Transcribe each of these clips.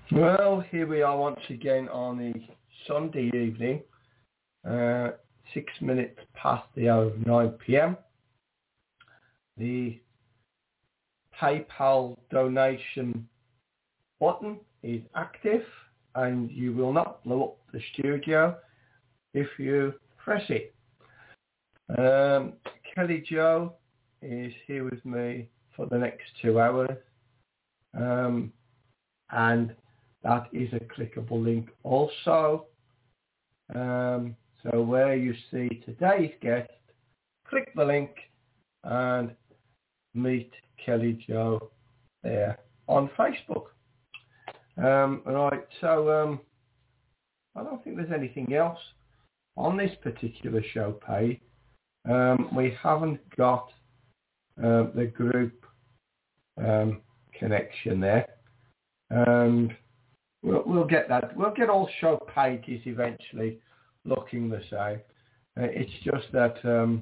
Well, here we are once again on the Sunday evening, 6 minutes past the hour of 9 p.m. The PayPal donation button is active and you will not blow up the studio if you press it. Kelly Joe is here with me for the next 2 hours, and that is a clickable link also. So where you see today's guest, click the link and meet Kelly Joe there on Facebook. Right, so I don't think there's anything else on this particular show page. We haven't got the group connection there, and we'll get that. We'll get all show pages eventually looking the same. It's just that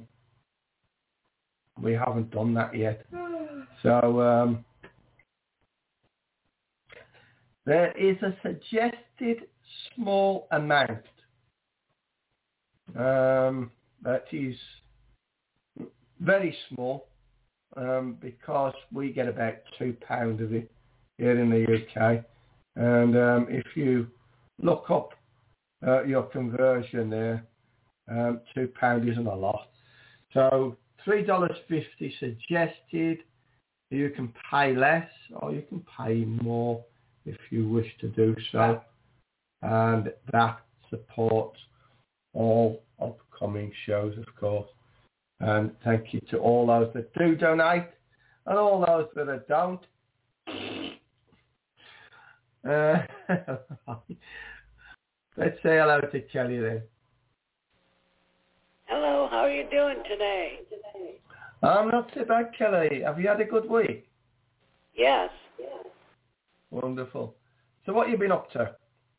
we haven't done that yet. So there is a suggested small amount that is very small, because we get about £2 of it here in the UK. And if you look up your conversion there, £2 isn't a lot. So $3.50 suggested. You can pay less or you can pay more if you wish to do so. And that supports all upcoming shows, of course. And thank you to all those that do donate and all those that don't. Let's say hello to Kelly then. Hello, how are you doing today? I'm not too bad, Kelly. Have you had a good week? Yes. Wonderful. So what have you been up to?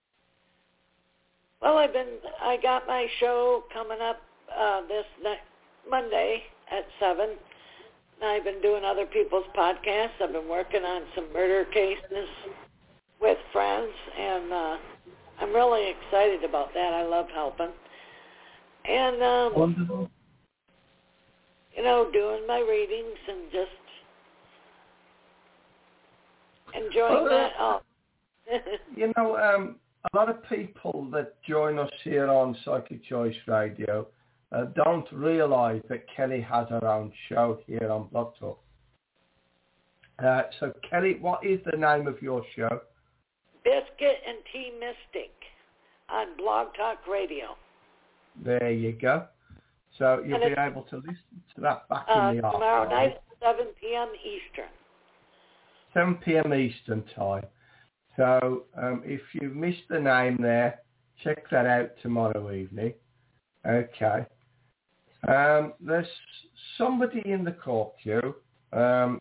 Well, I got my show coming up this next Monday at 7. I've been doing other people's podcasts. I've been working on some murder cases with friends, and I'm really excited about that. I love helping. And, Wonderful. Doing my readings and just enjoying that. A lot of people that join us here on Psychic Choice Radio don't realise that Kelly has her own show here on Blog Talk. So, Kelly, what is the name of your show? Biscuit and Tea Mystic on Blog Talk Radio. There you go. So you'll be able to listen to that back in the afternoon. Tomorrow night, 7 p.m. Eastern. 7 p.m. Eastern time. So if you missed the name there, check that out tomorrow evening. Okay. There's somebody in the call queue, a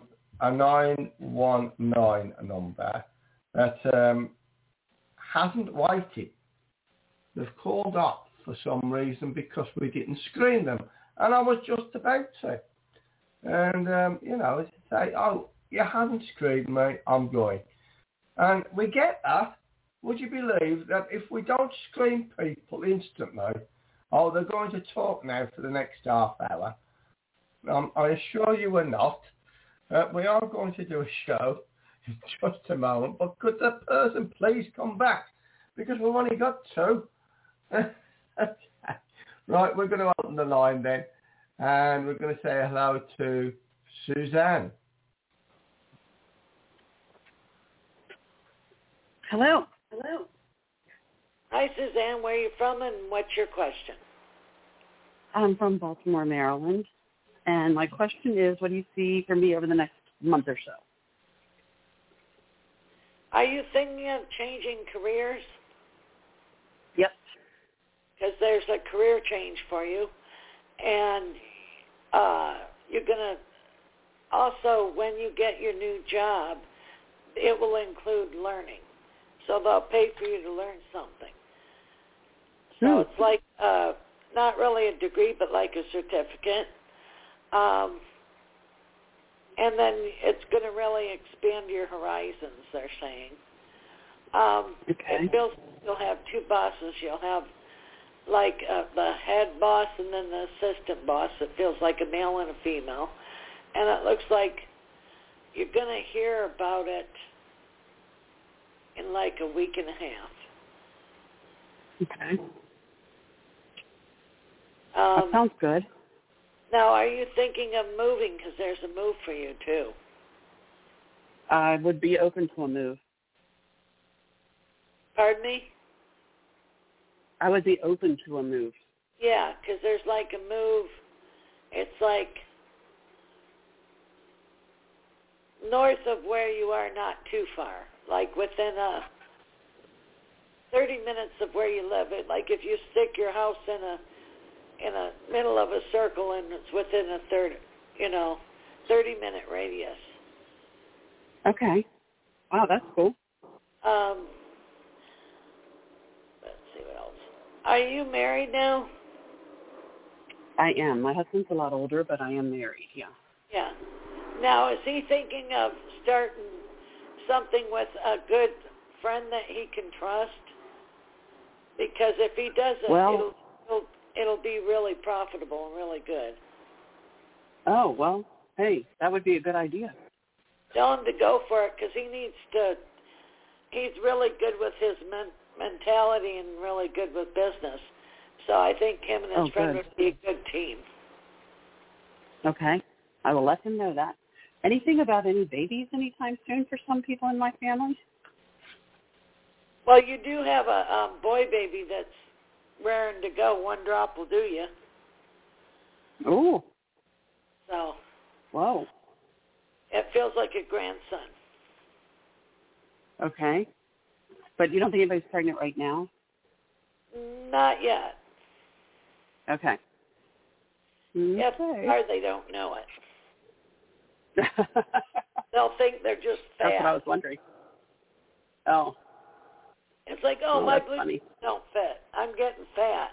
919 number, that hasn't waited. They've called up for some reason because we didn't screen them. And I was just about to. And, say, oh, you haven't screened me, I'm going. And we get that. Would you believe that if we don't screen people instantly, they're going to talk now for the next half hour? I assure you we're not. We are going to do a show in just a moment, but could the person please come back? Because we've only got 2. Right, we're going to open the line then, and we're going to say hello to Suzanne. Hello. Hi, Suzanne. Where are you from, and what's your question? I'm from Baltimore, Maryland, and my question is, what do you see for me over the next month or so? Are you thinking of changing careers? Yep. Because there's a career change for you, and you're going to also, when you get your new job, it will include learning. So they'll pay for you to learn something. So it's like not really a degree, but like a certificate. And then it's going to really expand your horizons, they're saying. Okay. It feels you'll have two bosses. You'll have like the head boss and then the assistant boss. It feels like a male and a female. And it looks like you're going to hear about it in like a week and a half. Okay. That sounds good. Now, are you thinking of moving? Because there's a move for you, too. I would be open to a move. Pardon me? I would be open to a move. Yeah, because there's like a move. It's like north of where you are, not too far. Like within 30 minutes of where you live. It like if you stick your house in a middle of a circle and it's within a 30-minute radius. Okay. Wow, that's cool. Let's see what else. Are you married now? I am. My husband's a lot older, but I am married, yeah. Yeah. Now, is he thinking of starting something with a good friend that he can trust? Because if he doesn't, well, it'll be really profitable and really good. Oh, well, hey, that would be a good idea. Tell him to go for it because he's really good with his mentality and really good with business. So I think him and his friend would be a good team. Okay. I will let him know that. Anything about any babies anytime soon for some people in my family? Well, you do have a boy baby that's raring to go. One drop will do you. Oh. So. Whoa. It feels like a grandson. Okay. But you don't think anybody's pregnant right now? Not yet. Okay. If they are, they don't know it. They'll think they're just fat. That's what I was wondering. Oh. It's like, my boobs don't fit. I'm getting fat.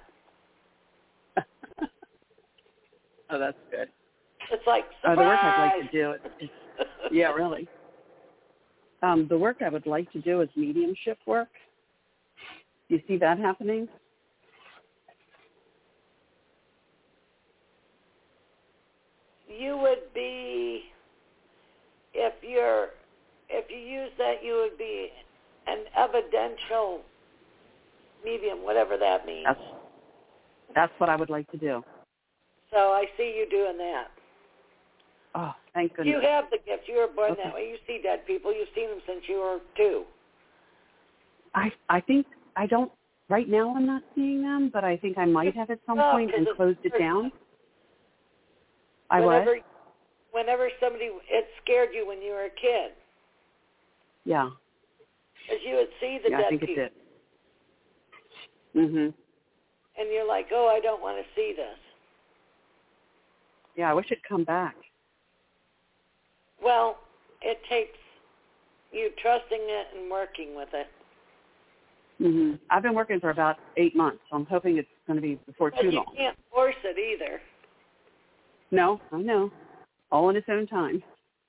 Oh, that's good. It's like, surprise! The work I'd like to do is yeah, really. The work I would like to do is mediumship work. Do you see that happening? You would be, if you use that, you would be an evidential medium, whatever that means. That's what I would like to do. So I see you doing that. Oh, thank goodness. You have the gift. You were born that way. You see dead people. You've seen them since you were 2. I think I don't, right now I'm not seeing them, but I think I might have at some point and closed it down. Whenever it scared you when you were a kid. Yeah. Because you would see the dead people. Yeah, I think it did. Mhm. And you're like, I don't want to see this. Yeah, I wish it'd come back. Well, it takes you trusting it and working with it. Mhm. I've been working for about 8 months, so I'm hoping it's going to be before too long. But you can't force it either. No, I know. All in its own time.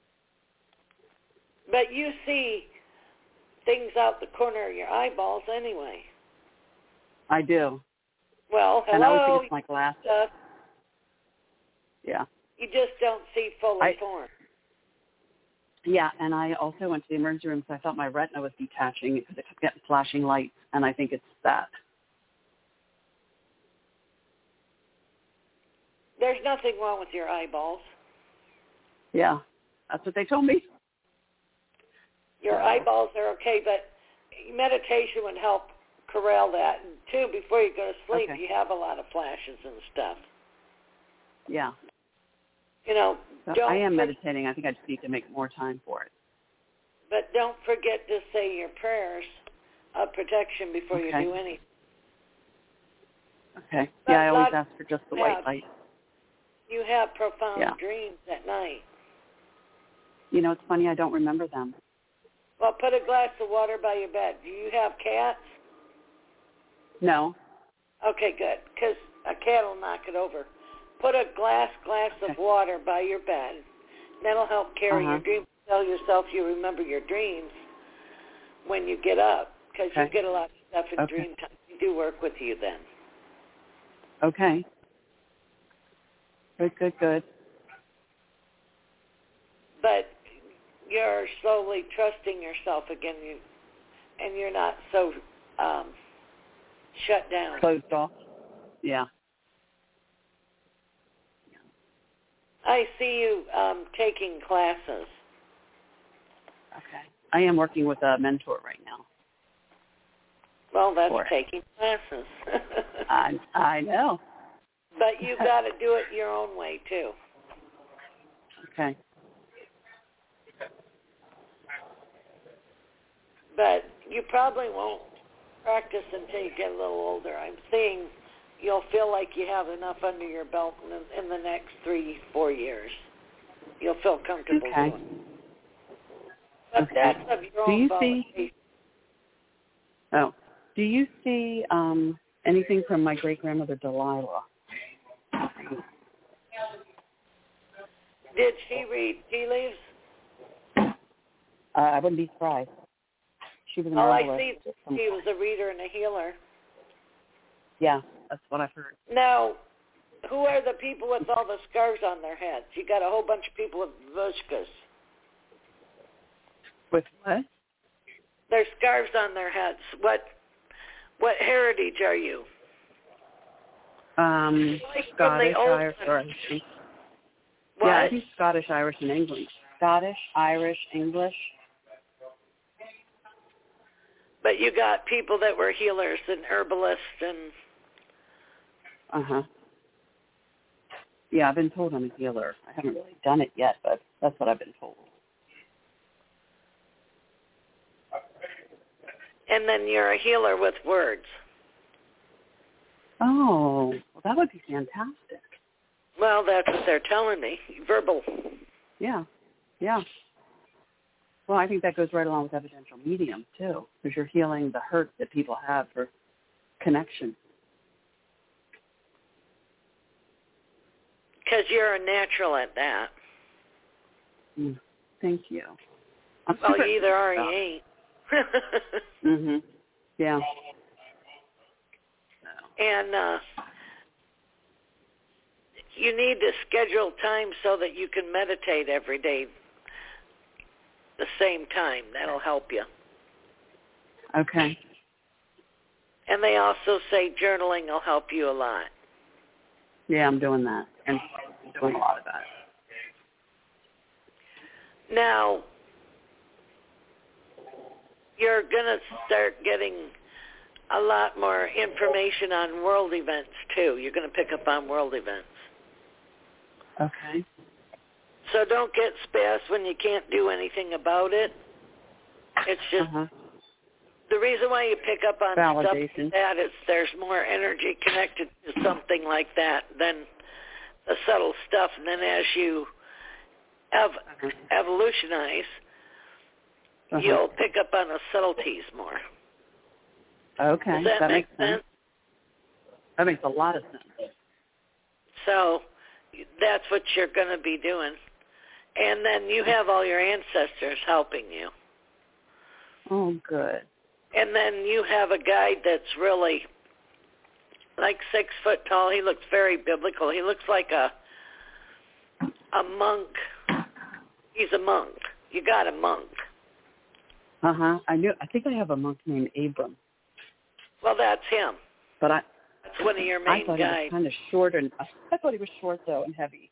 But you see things out the corner of your eyeballs anyway. I do. Well, hello. And I always think it's my glasses. Yeah. You just don't see fully formed. Yeah, and I also went to the emergency room because I thought my retina was detaching because it kept getting flashing lights, and I think it's that. There's nothing wrong with your eyeballs. Yeah, that's what they told me. Your eyeballs are okay, but meditation would help corral that. And, too, before you go to sleep, you have a lot of flashes and stuff. Yeah. So I am meditating. I think I just need to make more time for it. But don't forget to say your prayers of protection before you do anything. Okay. Yeah, I always ask for just the white light. You have profound dreams at night. It's funny, I don't remember them. Well, put a glass of water by your bed. Do you have cats? No. Okay, good, because a cat will knock it over. Put a glass of water by your bed. That'll help carry your dreams. Tell yourself you remember your dreams when you get up. because you get a lot of stuff in dream time. We do work with you then. Okay. Good. But you're slowly trusting yourself again, and you're not so shut down. Closed off? Yeah. I see you taking classes. Okay. I am working with a mentor right now. Well, that's taking classes. I know. But you got to do it your own way, too. Okay. But you probably won't practice until you get a little older. I'm seeing you'll feel like you have enough under your belt in the next 3-4 years. You'll feel comfortable doing it. But that's of your own volition. Do you see anything from my great-grandmother Delilah? Did she read tea leaves? I wouldn't be surprised. She was an herbalist. I see she was a reader and a healer. Yeah, that's what I've heard. Now, who are the people with all the scarves on their heads? You got a whole bunch of people with vushkas. With what? There's scarves on their heads. What heritage are you? Scottish, Irish, or what? Yeah, I think Scottish, Irish, and English. Scottish, Irish, English. But you got people that were healers and herbalists and... Yeah, I've been told I'm a healer. I haven't really done it yet, but that's what I've been told. And then you're a healer with words. Oh, well, that would be fantastic. Well, that's what they're telling me. Verbal. Yeah. Well, I think that goes right along with evidential medium, too, because you're healing the hurt that people have for connection. Because you're a natural at that. Thank you. Well, you either are or you ain't. Yeah. And you need to schedule time so that you can meditate every day the same time. That'll help you. Okay. And they also say journaling will help you a lot. Yeah, I'm doing that. And I'm doing a lot of that. Now, you're going to start getting a lot more information on world events, too. You're going to pick up on world events. Okay. So don't get spazzed when you can't do anything about it. It's just the reason why you pick up on stuff like that is there's more energy connected to something like that than the subtle stuff. And then as you evolutionize, you'll pick up on the subtleties more. Okay. Does that make sense? That makes a lot of sense. So that's what you're going to be doing. And then you have all your ancestors helping you. Oh, good. And then you have a guide that's really like 6 foot tall. He looks very biblical. He looks like a monk. He's a monk. You got a monk. I think I have a monk named Abram. Well, that's him. But that's one of your main guides. He was kind of short, and I thought he was short though and heavy.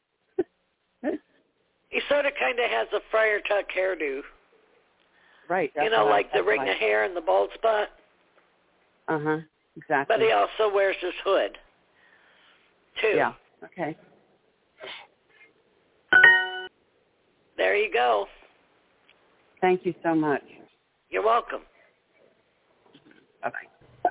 He sort of kind of has a Friar Tuck hairdo. Right. You know, like the ring of hair and the bald spot. Exactly. But he also wears his hood, too. Yeah. Okay. There you go. Thank you so much. You're welcome. Bye-bye.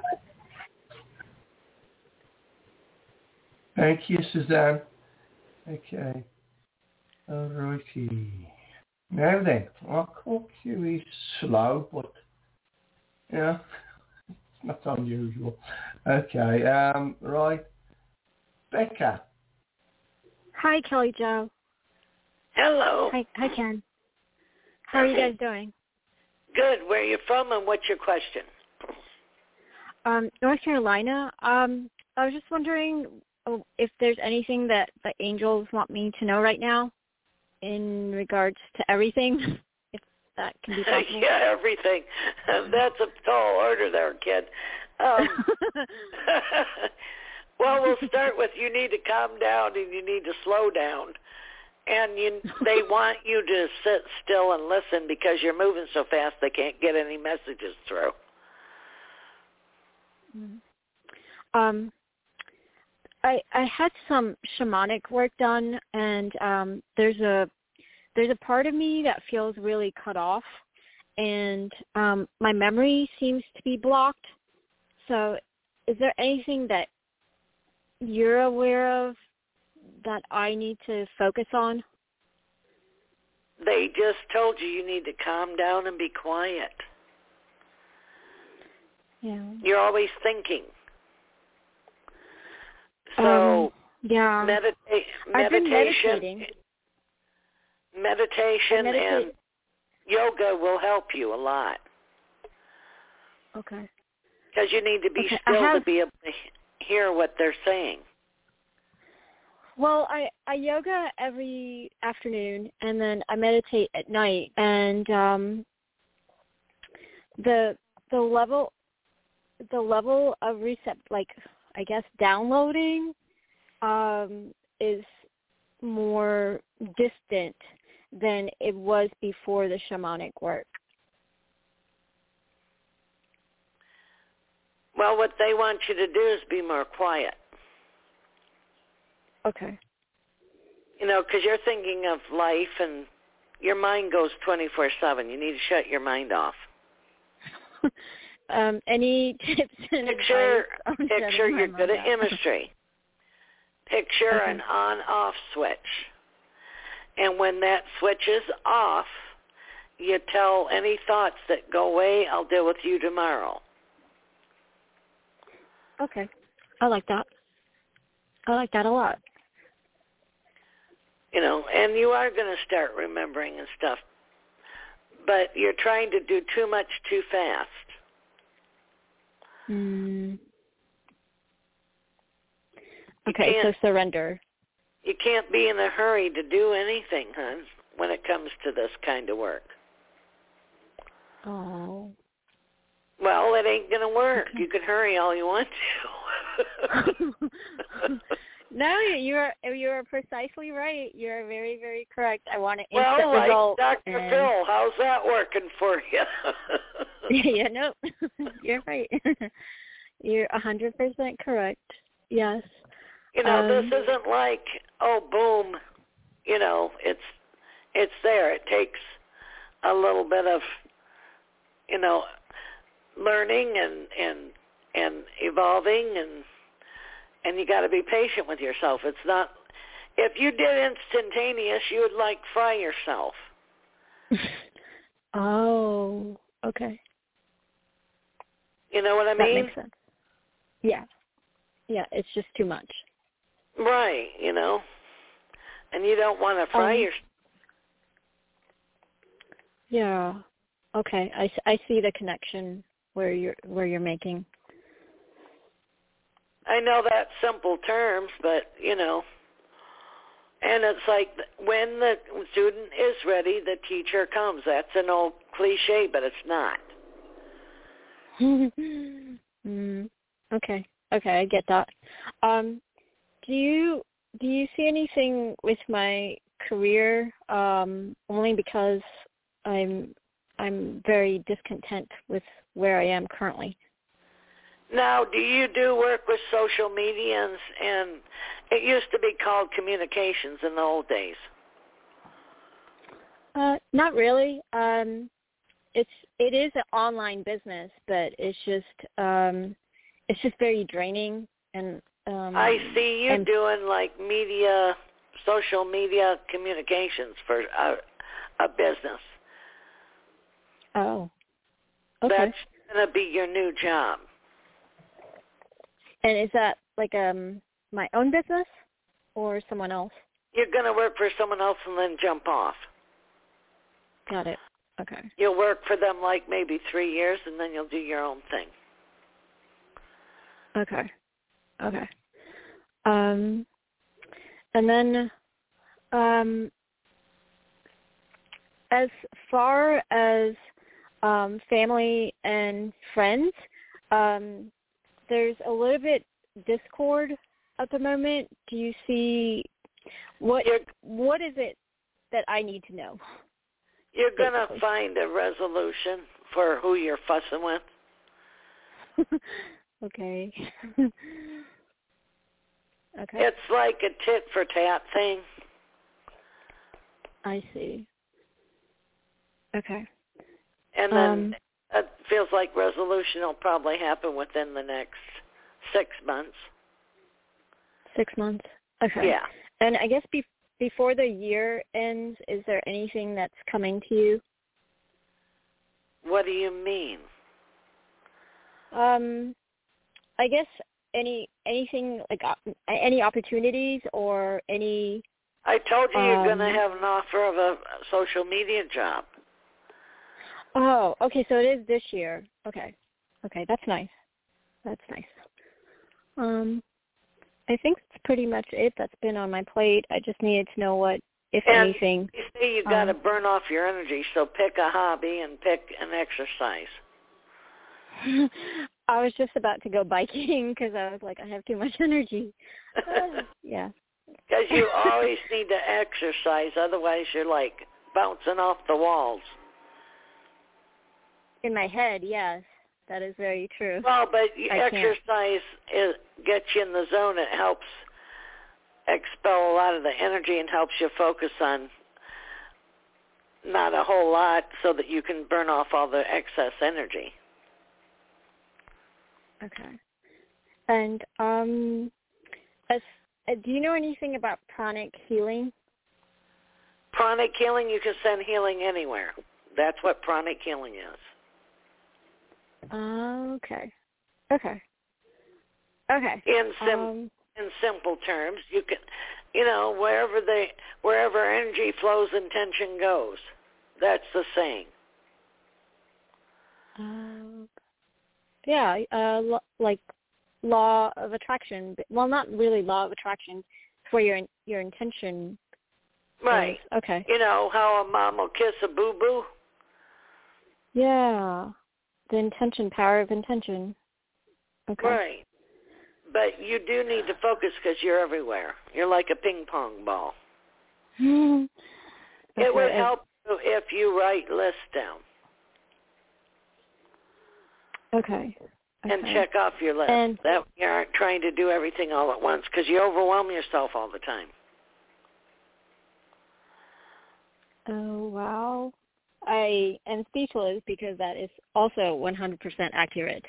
Thank you, Suzanne. Okay. All righty. Now then, our call queue is slow, but, yeah, it's not unusual. Okay, right. Becca. Hi, Kelly Jo. Hello. Hi, Ken. How are you guys doing? Good. Where are you from and what's your question? North Carolina. I was just wondering if there's anything that the angels want me to know right now in regards to everything, if that can be possible. Yeah, everything. That's a tall order there, kid. Well, we'll start with you need to calm down and you need to slow down. And they want you to sit still and listen because you're moving so fast they can't get any messages through. I had some shamanic work done, and there's a part of me that feels really cut off, and my memory seems to be blocked. So is there anything that you're aware of that I need to focus on? They just told you need to calm down and be quiet. Yeah. You're always thinking. So yeah. I've been meditating. Meditation and yoga will help you a lot. Okay. Because you need to be still to be able to hear what they're saying. Well, I yoga every afternoon, and then I meditate at night, and the level of I guess downloading is more distant than it was before the shamanic work. Well, what they want you to do is be more quiet. Okay. You know, because you're thinking of life and your mind goes 24/7. You need to shut your mind off. Any tips and Picture you're good at off? imagery. Picture an on-off switch. And when that switch is off, you tell any thoughts that go away, I'll deal with you tomorrow. Okay. I like that. I like that a lot. You know, and you are going to start remembering and stuff. But you're trying to do too much too fast. Okay, so surrender. You can't be in a hurry to do anything, hon, when it comes to this kind of work. Oh. Well, it ain't going to work. Okay. You can hurry all you want to. No, you are precisely right. You are very, very correct. I want an instant result. Well, like Dr. Phil, how's that working for you? Yeah, no, you're right. You're 100% correct. Yes. You know, this isn't like, oh, boom. You know, it's there. It takes a little bit of, you know, learning and evolving, and you got to be patient with yourself. It's not, if you did instantaneous, you would like fry yourself. Oh, okay. You know what I mean? That makes sense. Yeah. Yeah, it's just too much. Right, you know. And you don't want to fry yourself. Yeah. Okay, I see the connection where you're making. I know that's simple terms, but, you know, and it's like when the student is ready, the teacher comes. That's an old cliche, but it's not. Okay, I get that. Do you see anything with my career? Only because I'm very discontent with where I am currently. Now, do you do work with social media and it used to be called communications in the old days? Not really. It is an online business, but it's just very draining. And I see you doing like social media communications for a business. Oh, okay. That's going to be your new job. And is that like my own business or someone else? You're going to work for someone else and then jump off. Got it. Okay. You'll work for them like maybe 3 years and then you'll do your own thing. Okay. And then as far as family and friends, there's a little bit discord at the moment. Do you see what is it that I need to know? You're going to find a resolution for who you're fussing with. Okay. Okay. It's like a tit for tat thing. I see. Okay. And then it feels like resolution will probably happen within the next 6 months. 6 months? Okay. Yeah. And I guess before the year ends, is there anything that's coming to you? What do you mean? I guess anything like any opportunities or any. I told you you're going to have an offer of a social media job. Oh, okay. So it is this year. Okay, that's nice. I think that's pretty much it. That's been on my plate. I just needed to know what, if anything. You see, you got to burn off your energy. So pick a hobby and pick an exercise. I was just about to go biking because I was like, I have too much energy. Yeah. Because you always need to exercise, otherwise you're like bouncing off the walls. In my head, yes, that is very true. Well, but exercise gets you in the zone. It helps expel a lot of the energy and helps you focus on not a whole lot so that you can burn off all the excess energy. Okay. And do you know anything about pranic healing? Pranic healing, you can send healing anywhere. That's what pranic healing is. Okay. In simple terms, you can, wherever energy flows, intention goes. That's the saying. Yeah, like law of attraction. Well, not really law of attraction. It's where your intention. Right. Is. Okay. You know how a mom will kiss a boo-boo? Yeah. The intention, power of intention. Okay. Right. But you do need to focus because you're everywhere. You're like a ping pong ball. It would help if you write lists down. Okay. And check off your list. And that you aren't trying to do everything all at once because you overwhelm yourself all the time. Oh, wow. I am speechless because that is also 100% accurate.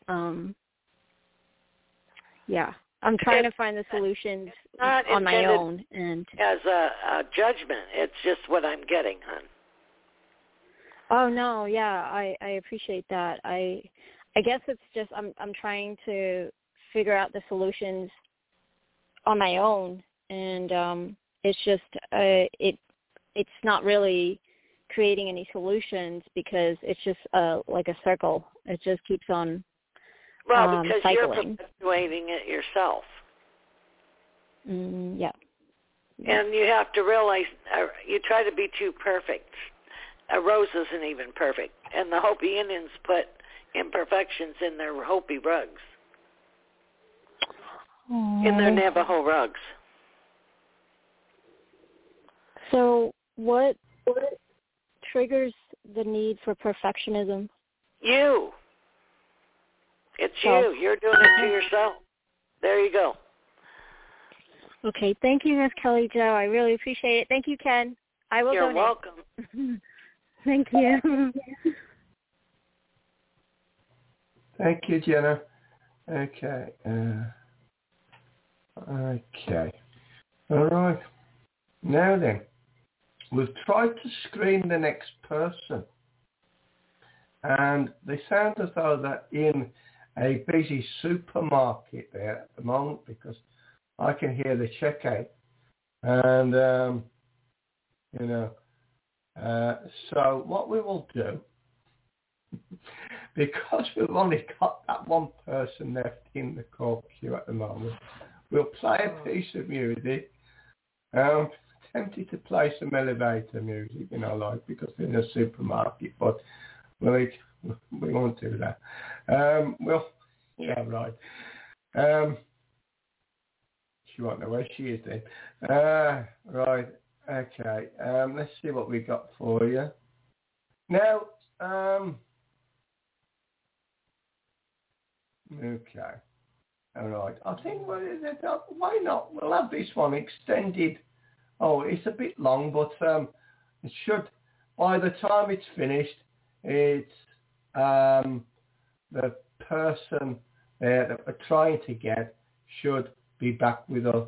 Yeah. I'm trying to find the solutions on my own. And as a judgment. It's just what I'm getting, hon. Oh, no, yeah, I appreciate that. I guess it's just I'm trying to figure out the solutions on my own, and it's just it's not really creating any solutions because it's just like a circle. It just keeps on because cycling. You're perpetuating it yourself. Yeah. And you have to realize you try to be too perfect. A rose isn't even perfect. And the Hopi Indians put imperfections in their Hopi rugs. Aww. In their Navajo rugs. So what triggers the need for perfectionism? You. It's you. You're doing it to yourself. There you go. Okay. Thank you, Miss Kelly Jo. I really appreciate it. Thank you, Ken. I will You're donate. welcome. Thank you. Thank you, Jenna. Okay. Okay. All right. Now then, we've tried to screen the next person. And they sound as though they're in a busy supermarket there at the moment because I can hear the checkout. And, so what we will do, because we've only got that one person left in the call queue at the moment, we'll play a piece of music. Tempted to play some elevator music, because we're in a supermarket, but we won't do that. Right. She won't know where she is then. Right. Okay. Let's see what we got for you. Now, okay. All right. I think, why not? We'll have this one extended. Oh, it's a bit long, but it should, by the time it's finished, it's the person that we're trying to get should be back with us.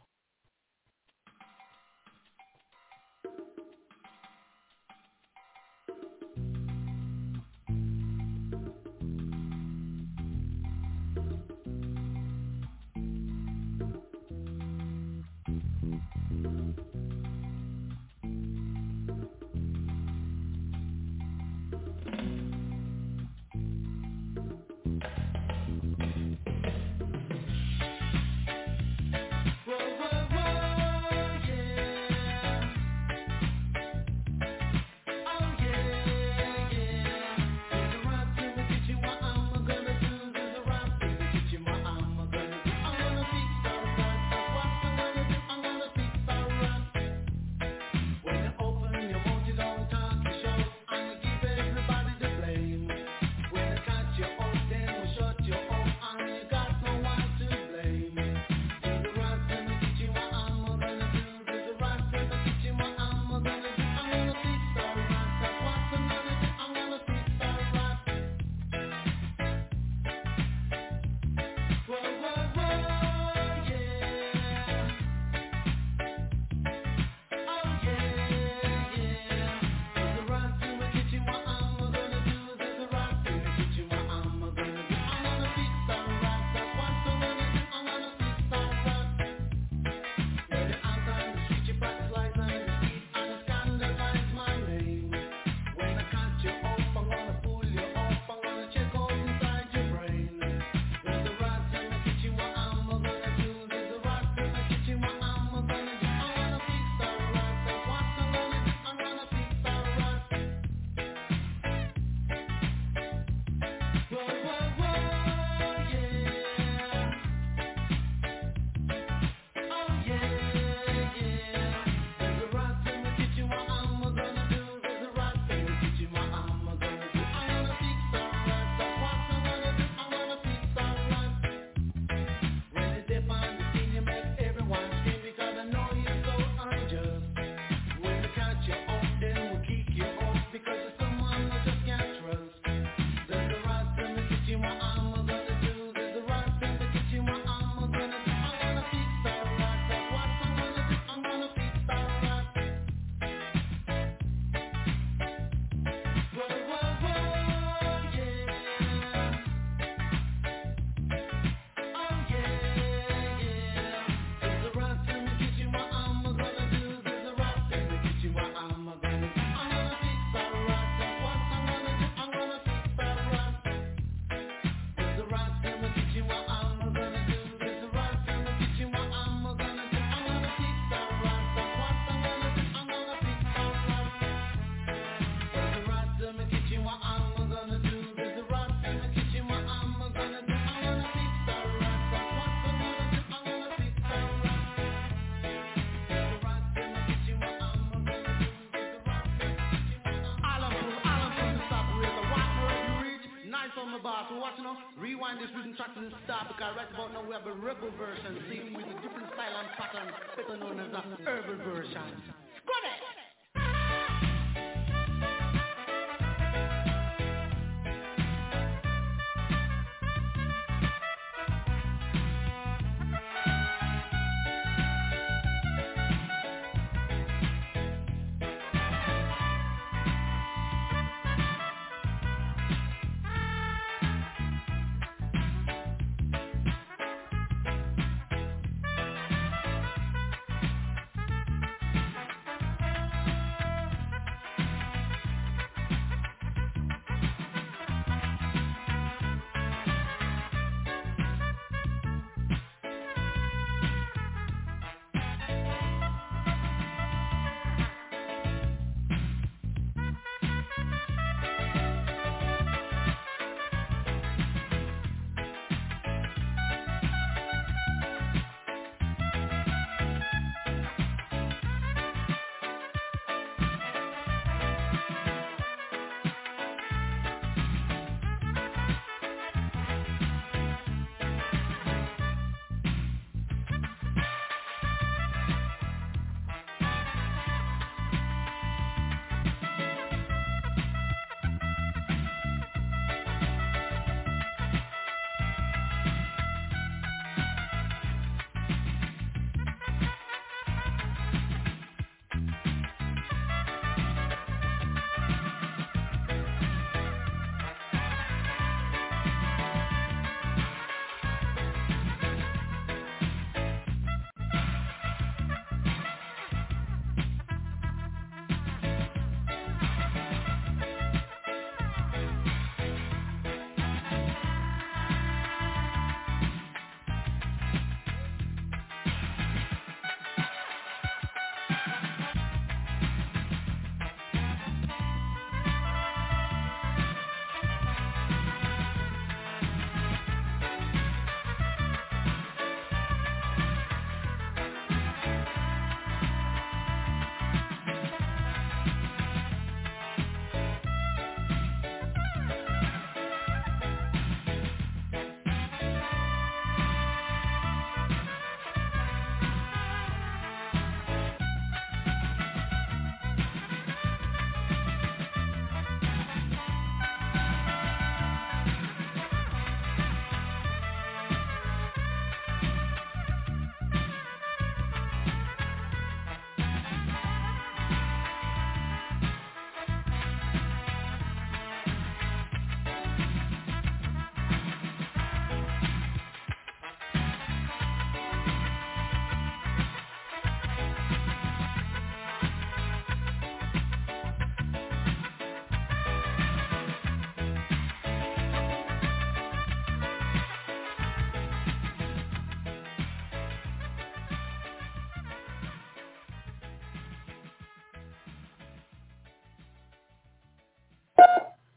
Rewind this rhythm track to the start, because right about now we have a rebel version, singing with a different style and pattern, better known as a herbal version. Squad it!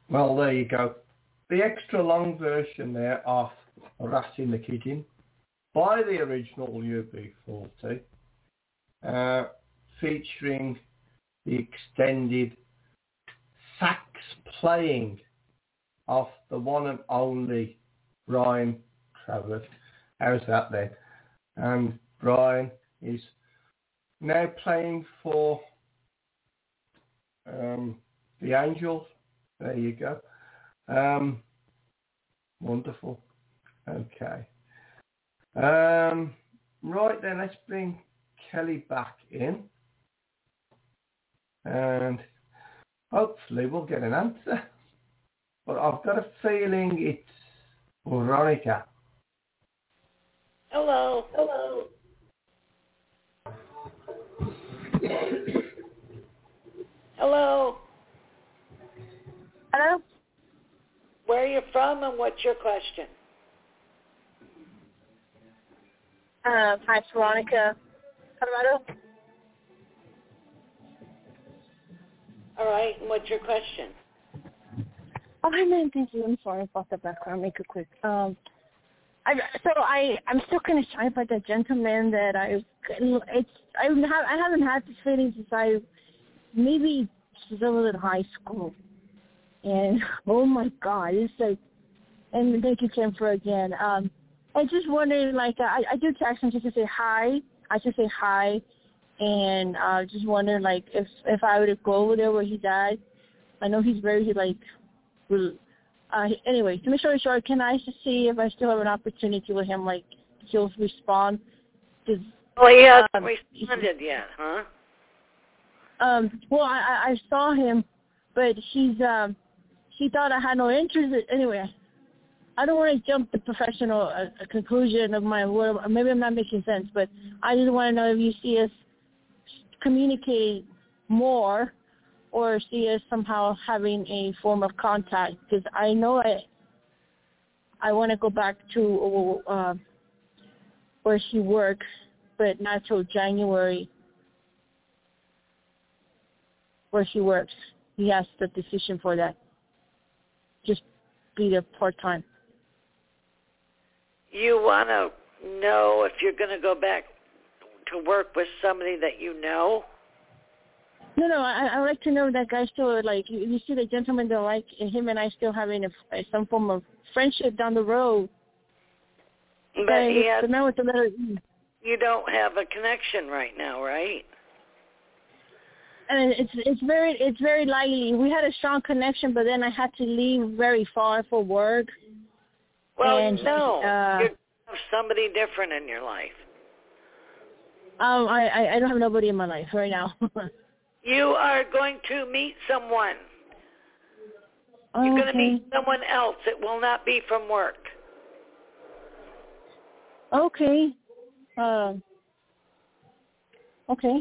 Well, there you go. The extra long version there of Rat in the Kitchen by the original UB40, featuring the extended sax playing of the one and only Brian Travers. How's that then? And Brian is now playing for the Angels. There you go. Wonderful. Okay. Right then, let's bring Kelly back in. And hopefully we'll get an answer. But I've got a feeling it's Veronica. Hello. Hello. Hello. Hello? Where are you from and what's your question? Hi, it's Veronica, Colorado. All right, and what's your question? Oh, hi, man. Thank you. I'm sorry about the background. Make it quick. I'm still kind of shy about that gentleman that I haven't had this feeling since maybe still in high school. And oh my God, it's like, and thank you, Kim, for again. I just wondered, like, I do text him just to say hi. I just say hi, and just wondering, like, if I were to go over there where he's at. I know he's very anyway, to make sure short, can I just see if I still have an opportunity with him, like, he'll respond? Well, he hasn't responded yet, huh? Well, I saw him, but he thought I had no interest. Anyway, I don't want to jump the professional conclusion of my word. Maybe I'm not making sense, but I just want to know if you see us communicate more or see us somehow having a form of contact, because I know I want to go back to where she works, but not till January where she works. He has the decision for that. Just be there part-time. You want to know if you're going to go back to work with somebody that you know? No, I would like to know that guy still, like, you see the gentleman that, like, him and I still having some form of friendship down the road. But the man with the letter E. You don't have a connection right now, right? And it's very likely. We had a strong connection, but then I had to leave very far for work. Well, and, no, you have somebody different in your life. I don't have nobody in my life right now. You are going to meet someone. Oh, you're going to okay. meet someone else. It will not be from work. Okay. Okay.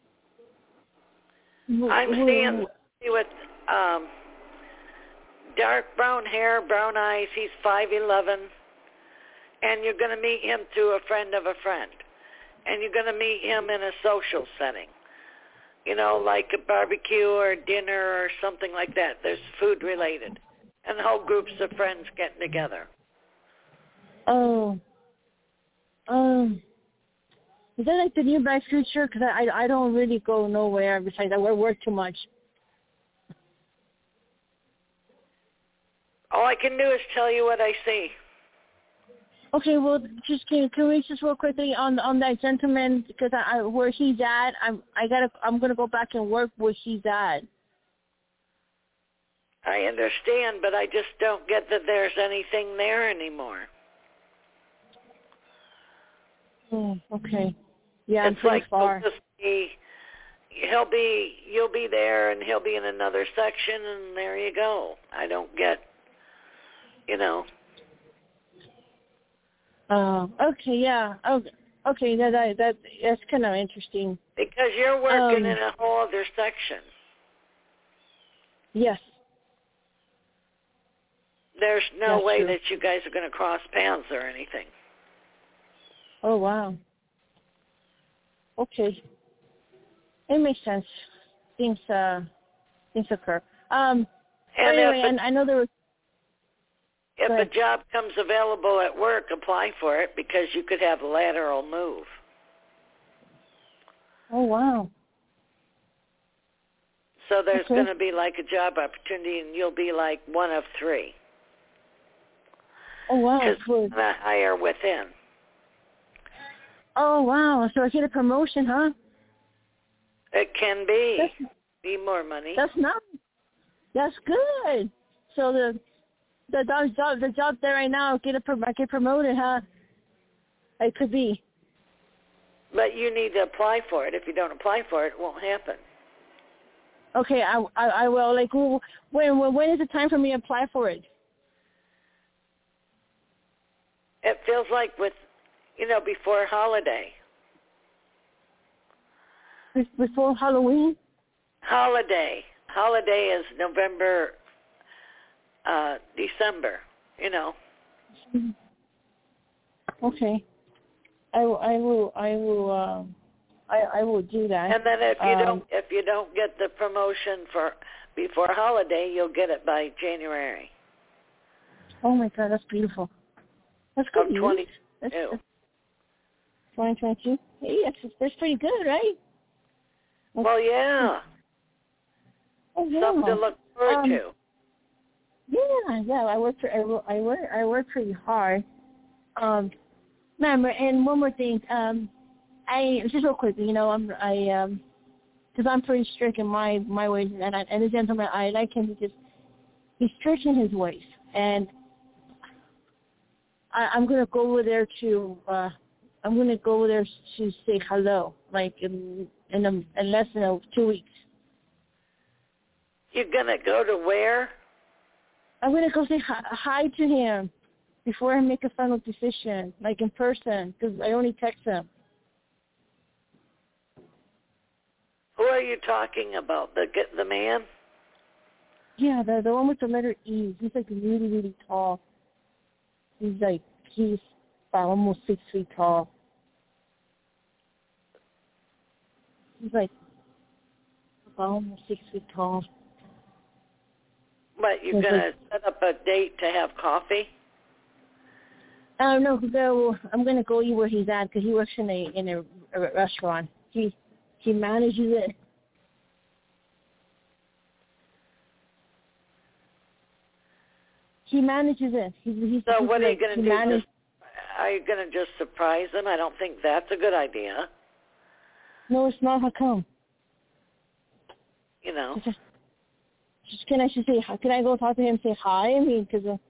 I'm seeing with dark brown hair, brown eyes. He's 5'11", and you're going to meet him through a friend of a friend, and you're going to meet him in a social setting. You know, like a barbecue or dinner or something like that. There's food related, and whole groups of friends getting together. Oh. Is that like the new Back to the Future? Because I don't really go nowhere besides I work too much. All I can do is tell you what I see. Okay, well, just can we just real quickly on that gentleman, because where he's at, I'm gonna go back and work where he's at. I understand, but I just don't get that there's anything there anymore. Oh, okay. Yeah, it's I'm pretty like far. You'll be there, and he'll be in another section, and there you go. I don't get, you know. Oh, okay, yeah. Okay, that's kind of interesting. Because you're working in a whole other section. Yes. There's no That's way true. that you guys are going to cross paths or anything. Oh, wow. Okay. It makes sense. Things occur. And And anyway, and I know there was. if a job comes available at work, apply for it because you could have a lateral move. Oh wow. So there's going to be like a job opportunity, and you'll be like one of 3. Oh wow. Because we're going to hire within. Oh wow. So I get a promotion, huh? It can be more money. That's nice. That's good. So the job there right now, I get promoted, huh? It could be. But you need to apply for it. If you don't apply for it, it won't happen. Okay, I will. Like, when is the time for me to apply for it? It feels like before holiday. Before Halloween? Holiday is November, December. Okay. I will do that. And then if you don't get the promotion for before holiday, you'll get it by January. Oh my God, that's beautiful. That's good. Of 2022. 2022. Hey, that's pretty good, right? Well, yeah. Oh, yeah. Something to look forward to. Yeah. I work pretty hard. Remember, and one more thing. I just real quick, because I'm pretty strict in my ways, and the gentleman, I like him to he's strict in his ways, and I'm gonna go over there to say hello, like in less than 2 weeks. You're gonna go to where? I'm gonna go say hi to him before I make a final decision, like in person, because I only text him. Who are you talking about? The man? Yeah, the one with the letter E. He's like really, really tall. He's about almost 6 feet tall. He's like about almost 6 feet tall. But you're gonna set up a date to have coffee? No, I'm gonna go eat where he's at because he works in a restaurant. He manages it. He manages it. So what are you going to do? Are you going to just surprise him? I don't think that's a good idea. No, it's not. How come? Can I just say? Can I go talk to him and say hi? I mean, because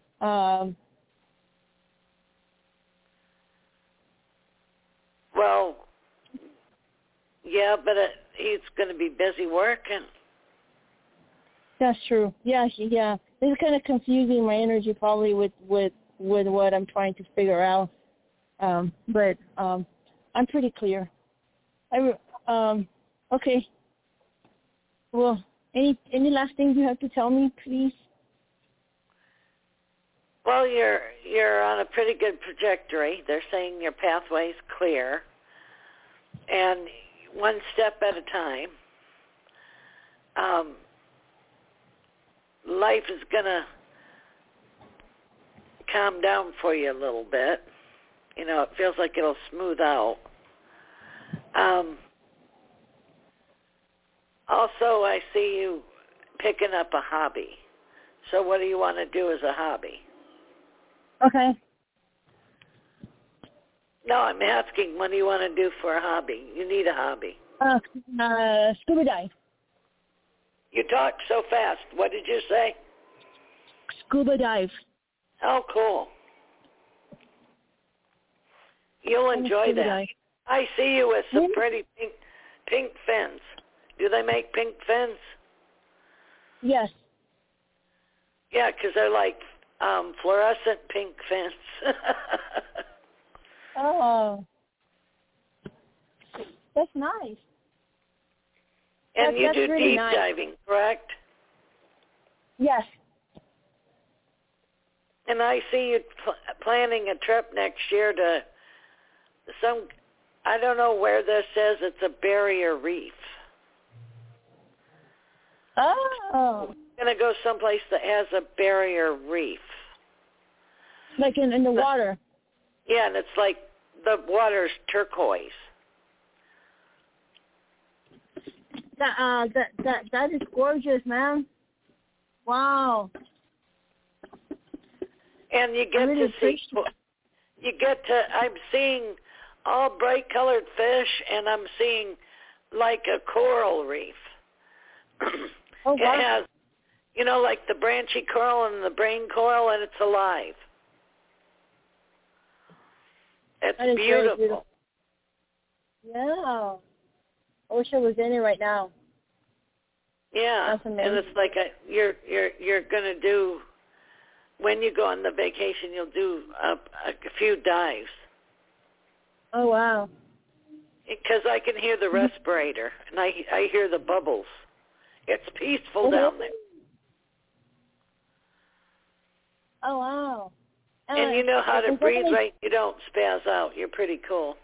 Well, yeah, but he's going to be busy working. That's true. Yeah. It's kind of confusing my energy probably with what I'm trying to figure out. But I'm pretty clear. Okay. Well, any last things you have to tell me, please? Well, you're on a pretty good trajectory. They're saying your pathway's clear, and one step at a time. Life is going to calm down for you a little bit. It feels like it'll smooth out. Also, I see you picking up a hobby. So what do you want to do as a hobby? Okay. No, I'm asking, what do you want to do for a hobby? You need a hobby. Scuba dive. You talk so fast. What did you say? Scuba dive. Oh, cool. You'll enjoy that. Dive. I see you with some pretty pink fins. Do they make pink fins? Yes. Yeah, because they're like fluorescent pink fins. Oh. That's nice. And you do really deep nice. diving, correct? Yes. And I see you planning a trip next year to I don't know where this is, it's a barrier reef. Oh. going to go someplace that has a barrier reef. Like in the water. Yeah, and it's like the water's turquoise. That is gorgeous, man. Wow. And you get to see, I'm seeing all bright colored fish, and I'm seeing like a coral reef. Oh, wow. It has, like the branchy coral and the brain coral, and it's alive. It's beautiful. Yeah. I wish I was in it right now. Yeah. That's amazing. And it's like you're gonna do, when you go on the vacation, you'll do a few dives. Oh, wow. Because I can hear the respirator, and I hear the bubbles. It's peaceful down there. Oh, wow. And you know how to breathe right. You don't spaz out. You're pretty cool.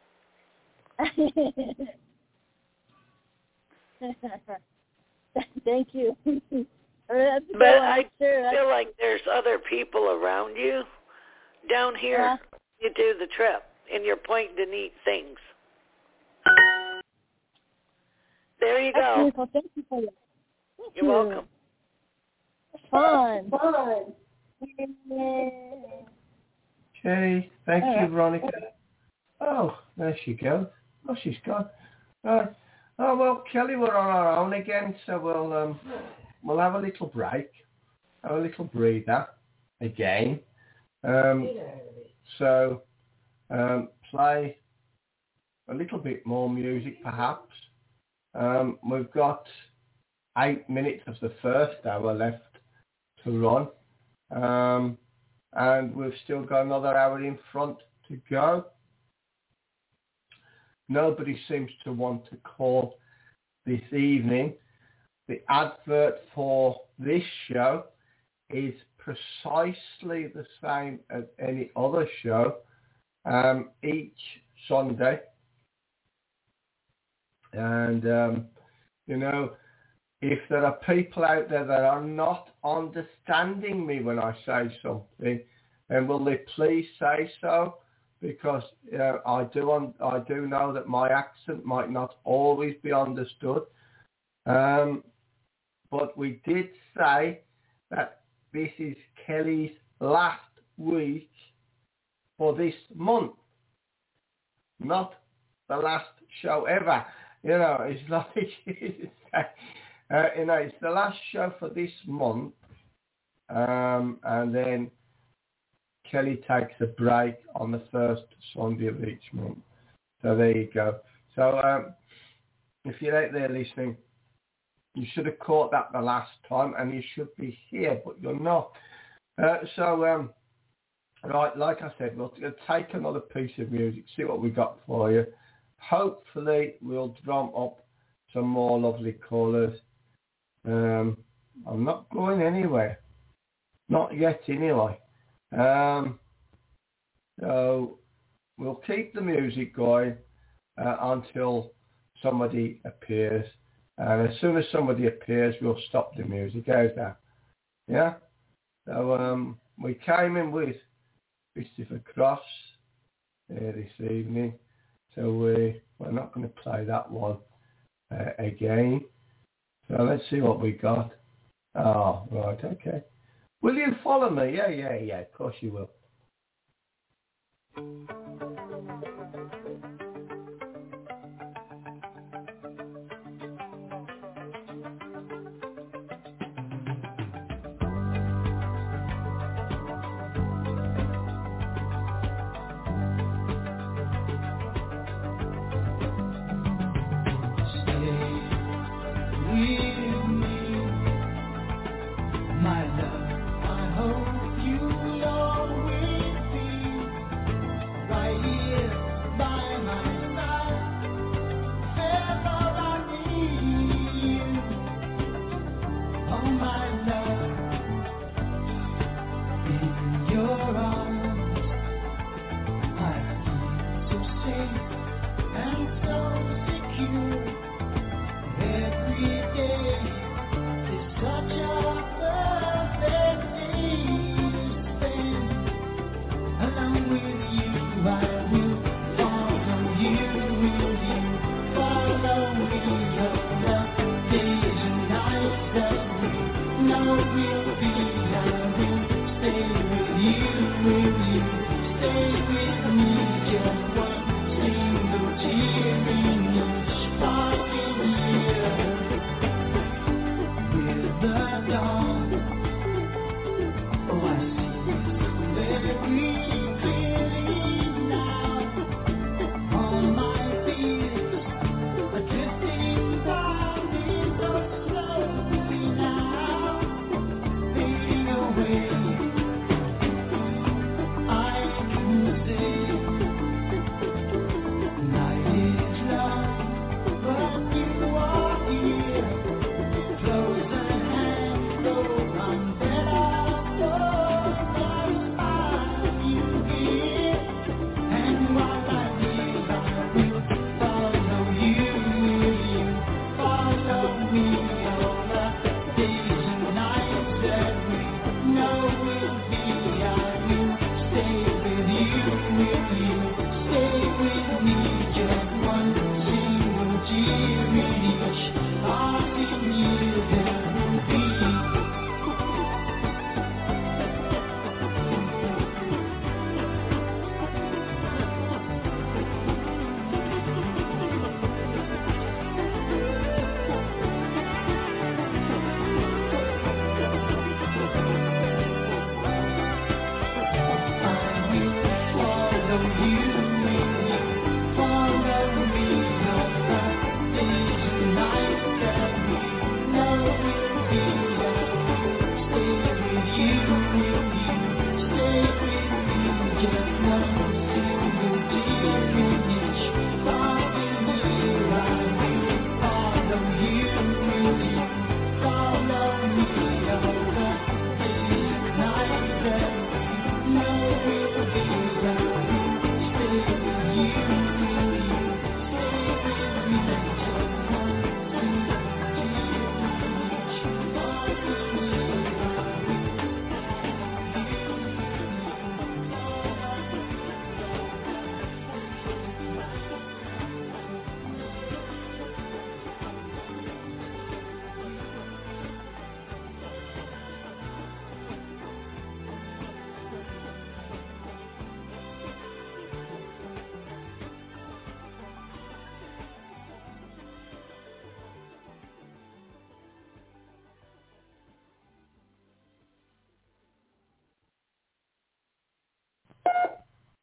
Thank you. But I feel like there's other people around you down here. You do the trip, and you're pointing to neat things. There you go. Well, thank you for that. You're welcome. Fun. Okay, thank you, Veronica. Oh, there she goes. Oh, she's gone. Oh, well, Kelly, we're on our own again, so we'll have a little break, have a little breather again. So play a little bit more music, perhaps. We've got 8 minutes of the first hour left to run, and we've still got another hour in front to go. Nobody seems to want to call this evening. The advert for this show is precisely the same as any other show each Sunday. And, if there are people out there that are not understanding me when I say something, then will they please say so? Because I do know that my accent might not always be understood. But we did say that this is Kelly's last week for this month, not the last show ever. It's like, it's the last show for this month, and then Kelly takes a break on the first Sunday of each month. So there you go. So if you're out there listening, you should have caught that the last time, and you should be here, but you're not. Right, like I said, we'll take another piece of music, see what we got for you. Hopefully, we'll drum up some more lovely callers. I'm not going anywhere. Not yet, anyway. So we'll keep the music going until somebody appears. And as soon as somebody appears, we'll stop the music. How's that? Yeah? So we came in with Christopher Cross this evening. So we're not going to play that one again. So let's see what we got. Oh, right, okay. Will you follow me? Yeah, of course you will. My love, I hope you'll always be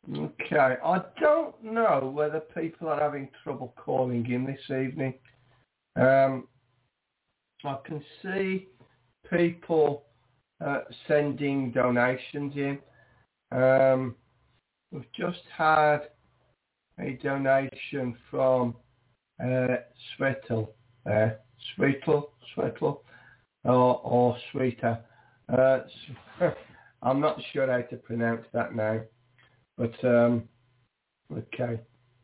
Okay, I don't know whether people are having trouble calling in this evening. I can see people sending donations in. We've just had a donation from Sweetle, or Sweeter. I'm not sure how to pronounce that now, but okay.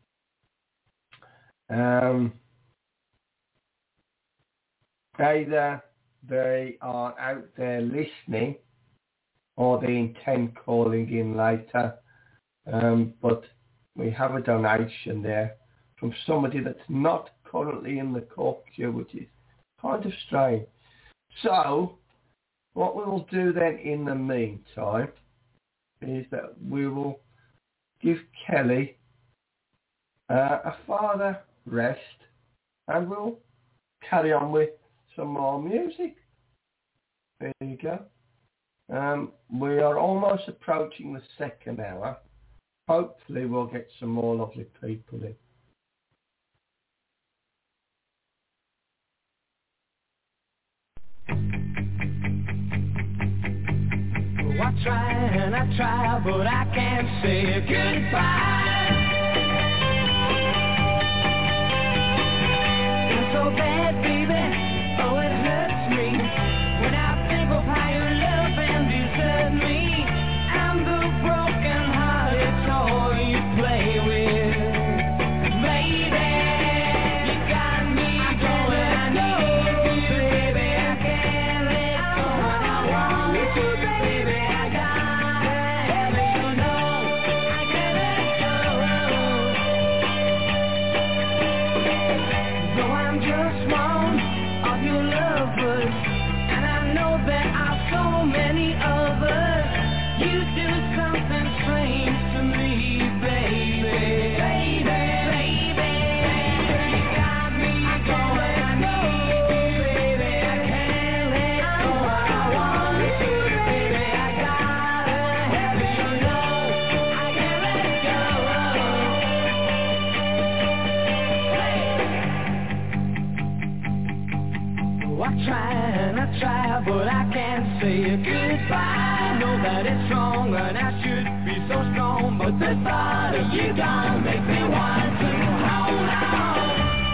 Either they are out there listening or they intend calling in later. But we have a donation there from somebody that's not currently in the call queue, which is kind of strange. So what we will do then in the meantime is that we will give Kelly a further rest, and we'll carry on with some more music. There you go. We are almost approaching the second hour. Hopefully we'll get some more lovely people in. Oh, I try and I try, but I can't say goodbye. It's so bad, baby. Oh, it hurts me when I think of how you love and desert me. I'm the broken-hearted toy you play with, baby. You got me going, baby. I can't let go when I want to, baby. I gotta have it, you know. I can't let go. Though I'm just one of your lovers, and I know there are so many others, you do something strange to me, baby. Baby, you got me going, baby. I can't let go. I want to, baby. I gotta have it, you know. I can't let go. Oh, I try and I try, but I can't say goodbye. I know that it's wrong and I should be so strong, but the thought of you gone makes me want to hold on.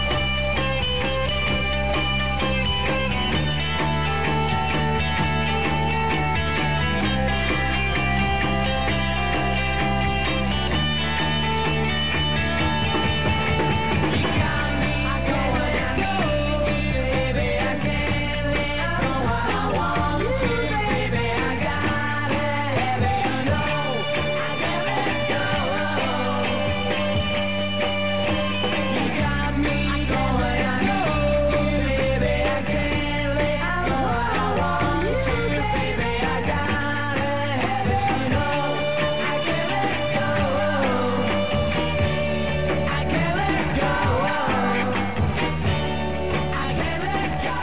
You got me going, baby. I can't let go. I want to, baby. I gotta have it, you know. I can't let go. You got me going, baby. I can't let go. I want to, baby. I gotta have it, you know. I can't let go. I can't let go. I can't let go.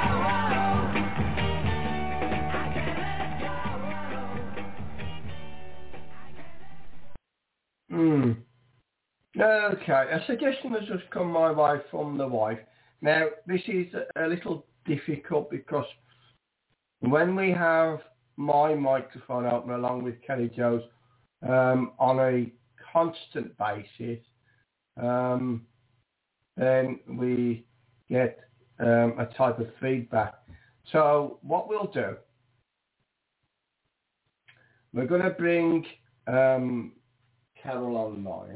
I can't let go. Okay, a suggestion has just come my way from the wife. Now, this is a little difficult because when we have my microphone open along with Kelly Jo's on a constant basis, then we get a type of feedback. So what we'll do, we're going to bring Carol online.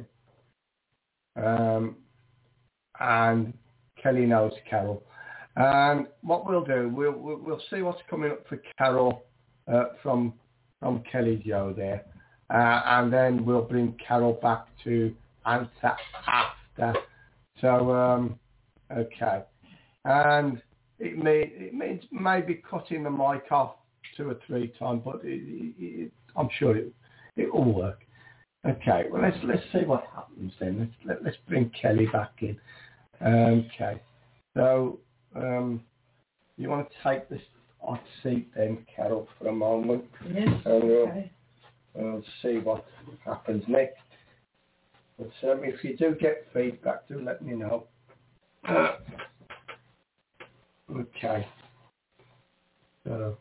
And Kelly knows Carol. And what we'll do, we'll see what's coming up for Carol from Kelly Jo there, and then we'll bring Carol back to answer after. So okay, and it may be cutting the mic off 2 or 3 times, but I'm sure it will work. Okay, well let's see what happens then. Let's bring Kelly back in. Okay, so you want to take this hot seat then, Carol, for a moment? Yes. And okay. we'll see what happens next. But if you do get feedback, do let me know. Okay. So,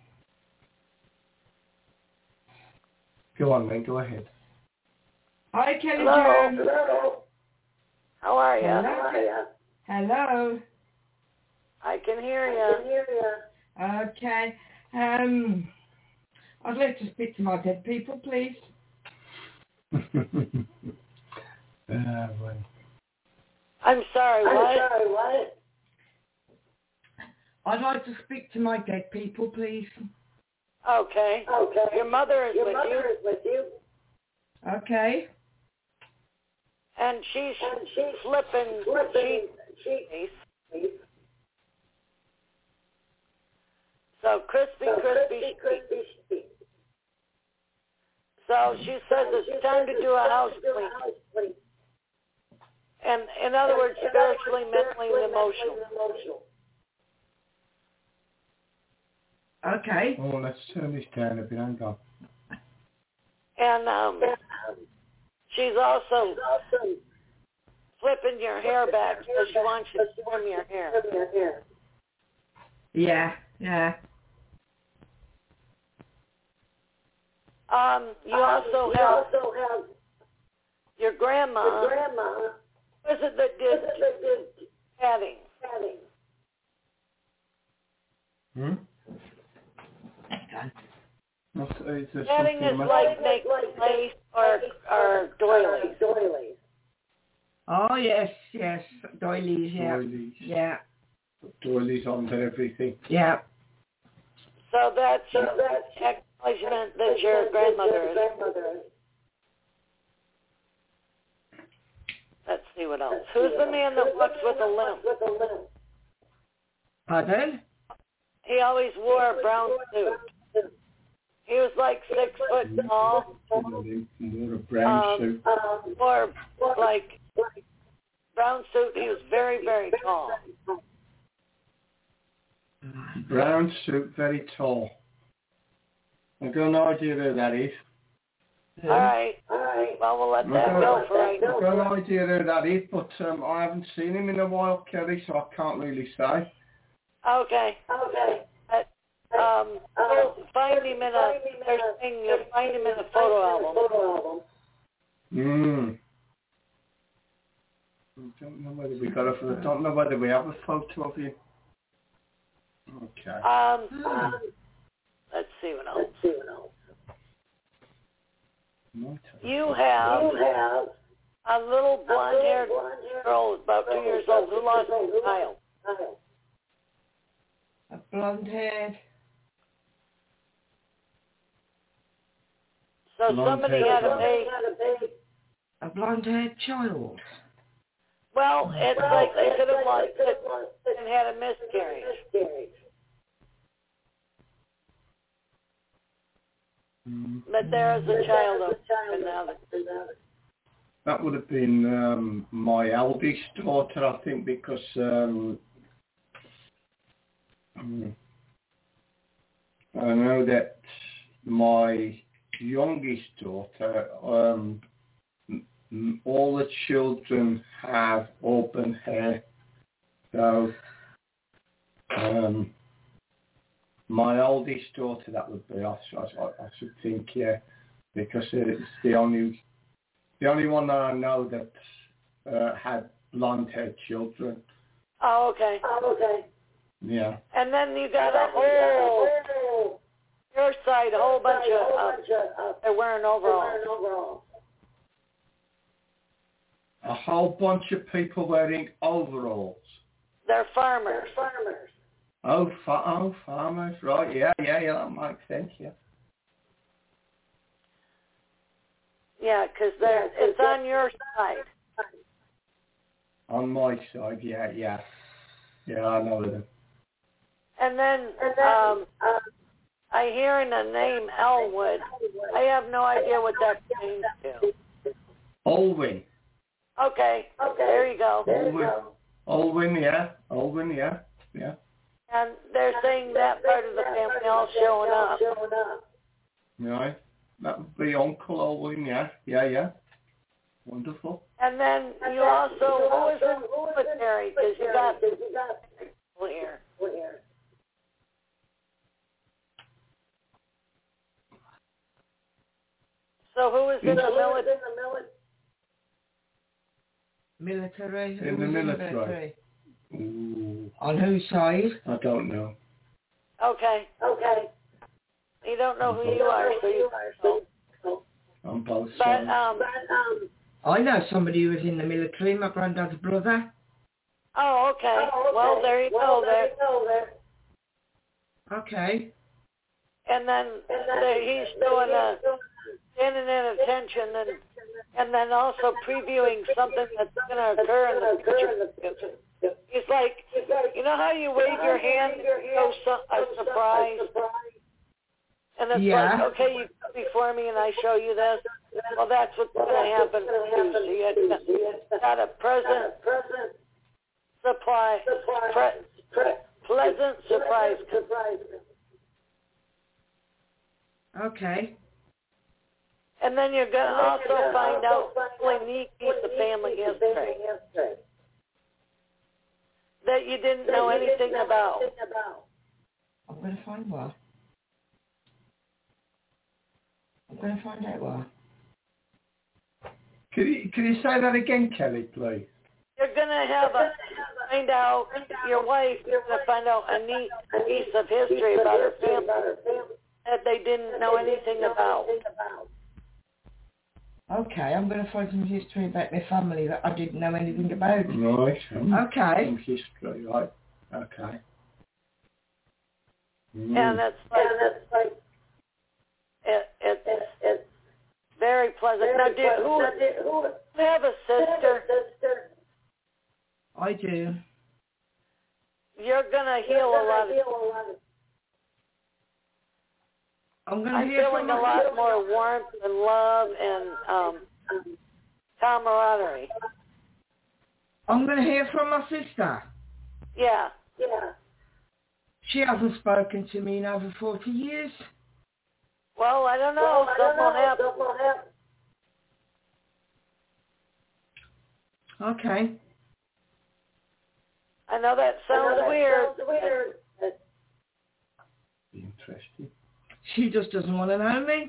go on then, go ahead. Hi, Kelly Hello. Jones. Hello. How are you? Hello. I can hear you. Okay. I'd like to speak to my dead people, please. Well. I'm sorry, what? I'd like to speak to my dead people, please. Okay. Your mother is with you. Okay. And she's flipping cheese. So crispy. So she says it's time to do a house clean. And in other words, spiritually, mentally, and emotionally. Okay. Oh, let's turn this down a bit. Hang on. And she's also flipping your hair back because she wants you to trim your hair. Yeah. You also have your grandma. Who is it that did padding? Padding is like make lace or doilies. Oh, yes. Doilies, yeah. Doilies. Yeah. Doilies on everything. Yeah. So that's acknowledgement that your grandmother is. Let's see what else. Who's the man that walks with a limp? Pardon? He always wore a brown suit. He was like 6 foot tall. Wore a brown suit. Wore like brown suit. He was very, very tall. Brown suit, very tall. I've got no idea who that is. All right. Well, we'll let that go for right now. I've got no idea who that is, but I haven't seen him in a while, Kelly, so I can't really say. Okay. You'll find him in you'll find him in a photo album. I don't know whether we got I don't know whether we have a photo of you. Okay. Let's see what else. You have a little blonde-haired girl about 2 years old who lost a child. A blonde-haired. So somebody had a baby. A blonde-haired child. Well, it's like they could have lost it and had a miscarriage. But there is a child over now. That would have been my eldest daughter, I think, because I know that my youngest daughter, all the children have auburn hair. So my oldest daughter, that would be, I should think, yeah, because it's the only one that I know that had blonde-haired children. Oh, okay. Yeah. And then you got a whole your side, a whole bunch of they're wearing overalls. A whole bunch of people wearing overalls. They're farmers. Oh, farmers, right? Yeah, that makes sense. Yeah. Yeah, because it's on your side. On my side, yeah, I know them. And then I hear in the name Elwood. I have no idea what that means to. Olwyn. Okay, there you go. Olwyn, yeah. And they're saying that part of the family all showing up. Right. That would be Uncle Olwyn, yeah. Wonderful. And then you also, who was in the military? Because you got people here. So who was in the military? Military? In the military. Ooh, On whose side? I don't know. Okay. You don't know who you are, so you don't. On both But, sides. I know somebody who was in the military, my granddad's brother. oh, okay. Well, there you go. There. Okay. And then he's doing standing in attention and then also previewing something that's going to occur in the future. He's like, you know how you wave your hand and show a surprise? And it's like, okay, you come before me and I show you this. Well, that's what's going to happen too. So you got a pleasant surprise. Okay. And then you're going to also find out a really neat piece of family history that you didn't know anything about. I'm going to find one. I'm going to find out one. Can you say that again, Kelly, please? You're going to find out, your wife is going to find out a neat piece of history about her family that they didn't know anything about. Okay, I'm going to find some history about my family that I didn't know anything about. Right. Okay. Some history, right. Okay. And it's like it's very pleasant. Now, who have a sister? I do. You're gonna heal a lot. I'm feeling a lot more warmth and love and camaraderie. I'm going to hear from my sister. Yeah. She hasn't spoken to me in over 40 years. Well, I don't know. Something will happen. Okay. I know that sounds weird. Interesting. She just doesn't want to know me.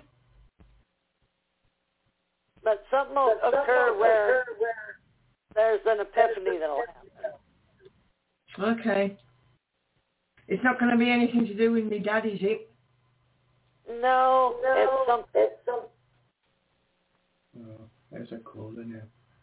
But something will occur where there's an epiphany that'll happen. Okay. It's not going to be anything to do with me dad, is it? No, it's something. Oh, there's a caller now.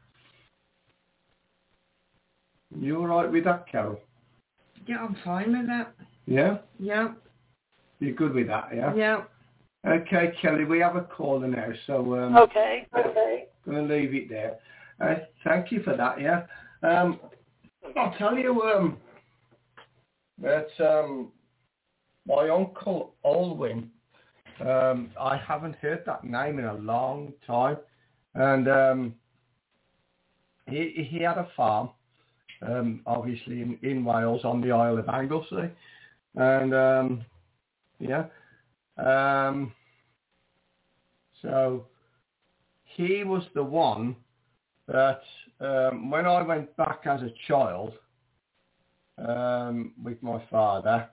You all right with that, Carol? Yeah, I'm fine with that. Yeah? Yeah. You're good with that, yeah? Yeah. Okay, Kelly, we have a caller now, so... Okay. Going to leave it there. Thank you for that, yeah? I'll tell you that my uncle Olwyn, I haven't heard that name in a long time, and he had a farm, obviously in Wales on the Isle of Anglesey, and so he was the one that when I went back as a child with my father,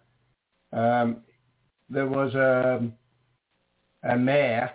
there was a mare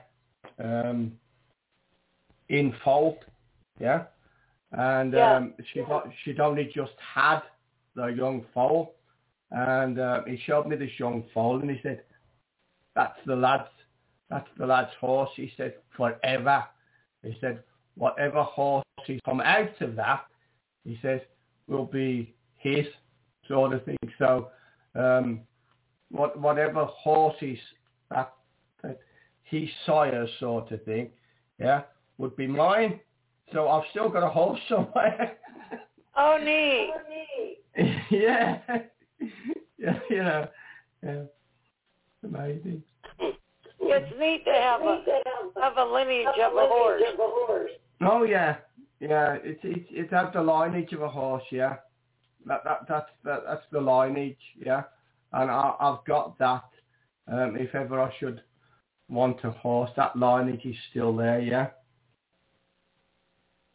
in foal, yeah, and she'd only just had the young foal, and he showed me this young foal, and he said, that's the lad's horse. He said, forever. He said, whatever horses come out of that, he says, will be his, sort of thing. So whatever horses that he sires, sort of thing, yeah, would be mine. So I've still got a horse somewhere. Oh, neat. Yeah. Yeah, you know. Yeah. Amazing. It's neat to have a lineage of a horse. Oh yeah, it has the lineage of a horse, yeah. That's the lineage, yeah. And I've got that. If ever I should want a horse, that lineage is still there, yeah.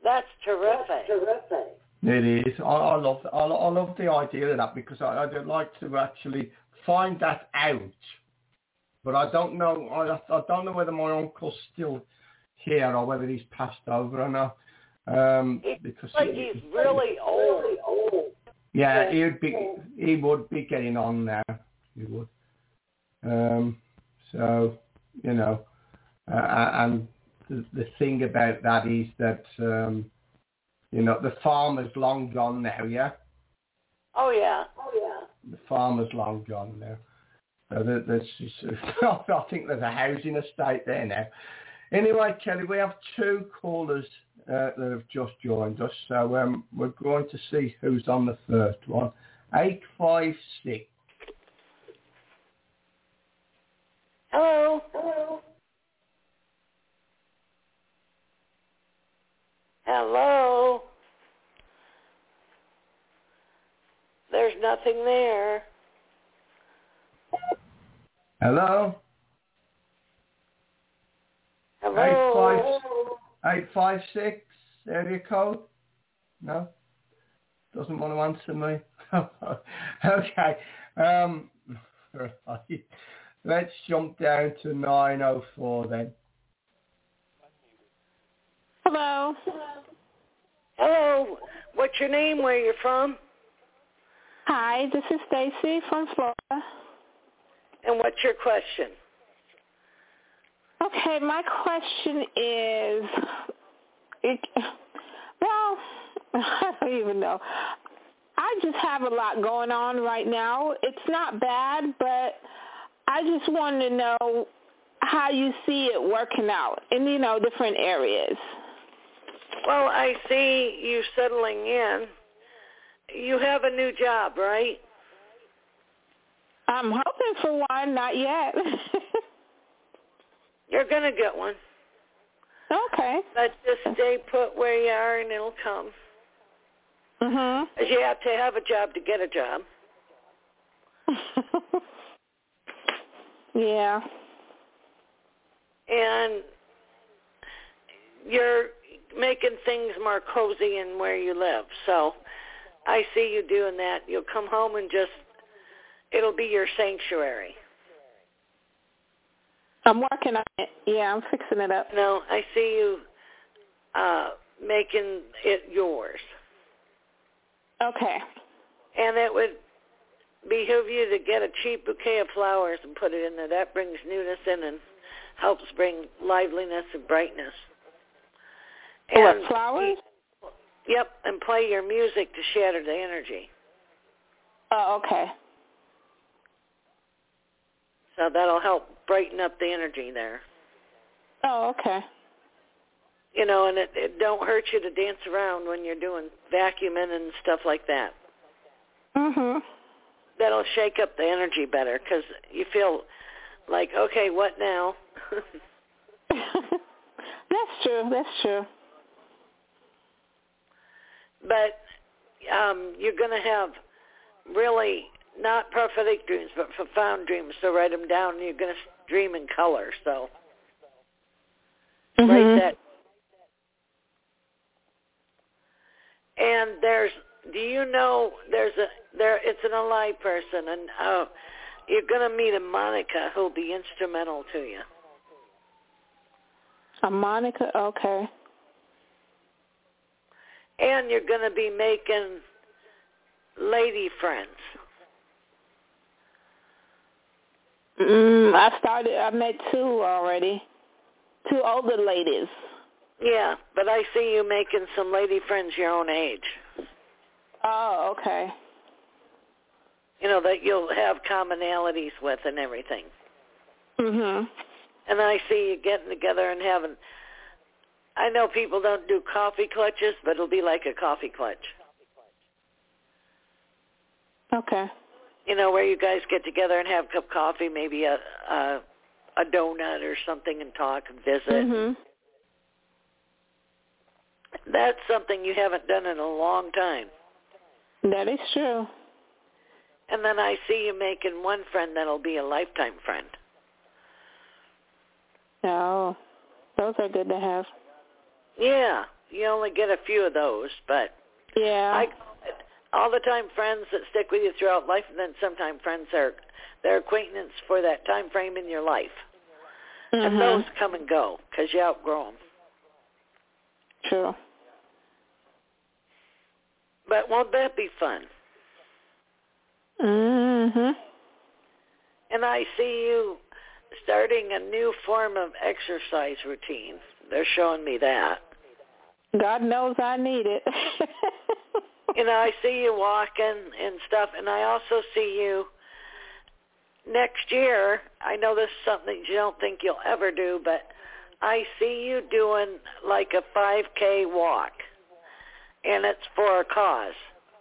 That's terrific. It is. I love the idea of that because I'd like to actually find that out. But I don't know. I don't know whether my uncle's still here or whether he's passed over or not. Because he's really old. Yeah, he would be getting on now. He would. So and the thing about that is that the farmer's long gone now. Yeah. Oh yeah. The farmer's long gone now. So I think there's a housing estate there now. Anyway, Kelly, we have 2 callers that have just joined us. So we're going to see who's on the first one. 856. Hello. Hello. There's nothing there. Hello? Hello? 856, area code? No? Doesn't want to answer me? Okay. Right. Let's jump down to 904 then. Hello. Hello. What's your name? Where you're from? Hi, this is Stacy from Florida. And what's your question? Okay, my question is, I don't even know. I just have a lot going on right now. It's not bad, but I just want to know how you see it working out in, different areas. Well, I see you settling in. You have a new job, right? I'm hoping for one, not yet. You're going to get one. Okay. But just stay put where you are and it'll come. Mhm. Because you have to have a job to get a job. Yeah. And you're making things more cozy in where you live. So I see you doing that. You'll come home and it'll be your sanctuary. I'm working on it. Yeah, I'm fixing it up. No, I see you making it yours. Okay. And it would behoove you to get a cheap bouquet of flowers and put it in there. That brings newness in and helps bring liveliness and brightness. And what, flowers? Yep, and play your music to shatter the energy. Oh, okay. So that'll help brighten up the energy there. Oh, okay. And it don't hurt you to dance around when you're doing vacuuming and stuff like that. Mhm. That'll shake up the energy better because you feel like, okay, what now? That's true. But you're going to have really not prophetic dreams, but profound dreams. So write them down, and you're going to dream in color. So write that. And it's an alive person, and you're going to meet a Monica who'll be instrumental to you. A Monica, okay. And you're going to be making lady friends. I met 2 already. 2 older ladies. Yeah, but I see you making some lady friends your own age. Oh, okay. That you'll have commonalities with and everything. Mhm. And I see you getting together and having, I know people don't do coffee clutches, but it'll be like a coffee clutch. Okay. Where you guys get together and have a cup of coffee, maybe a donut or something, and talk and visit. Mhm. That's something you haven't done in a long time. That is true. And then I see you making one friend that'll be a lifetime friend. Oh, those are good to have. Yeah. you only get a few of those, but yeah, all the time friends that stick with you throughout life, and then sometimes friends are their acquaintance for that time frame in your life. And those come and go because you outgrow them. True. But won't that be fun? Mhm. And I see you starting a new form of exercise routine. They're showing me that. God knows I need it. I see you walking and stuff, and I also see you next year. I know this is something you don't think you'll ever do, but I see you doing like a 5K walk, and it's for a cause.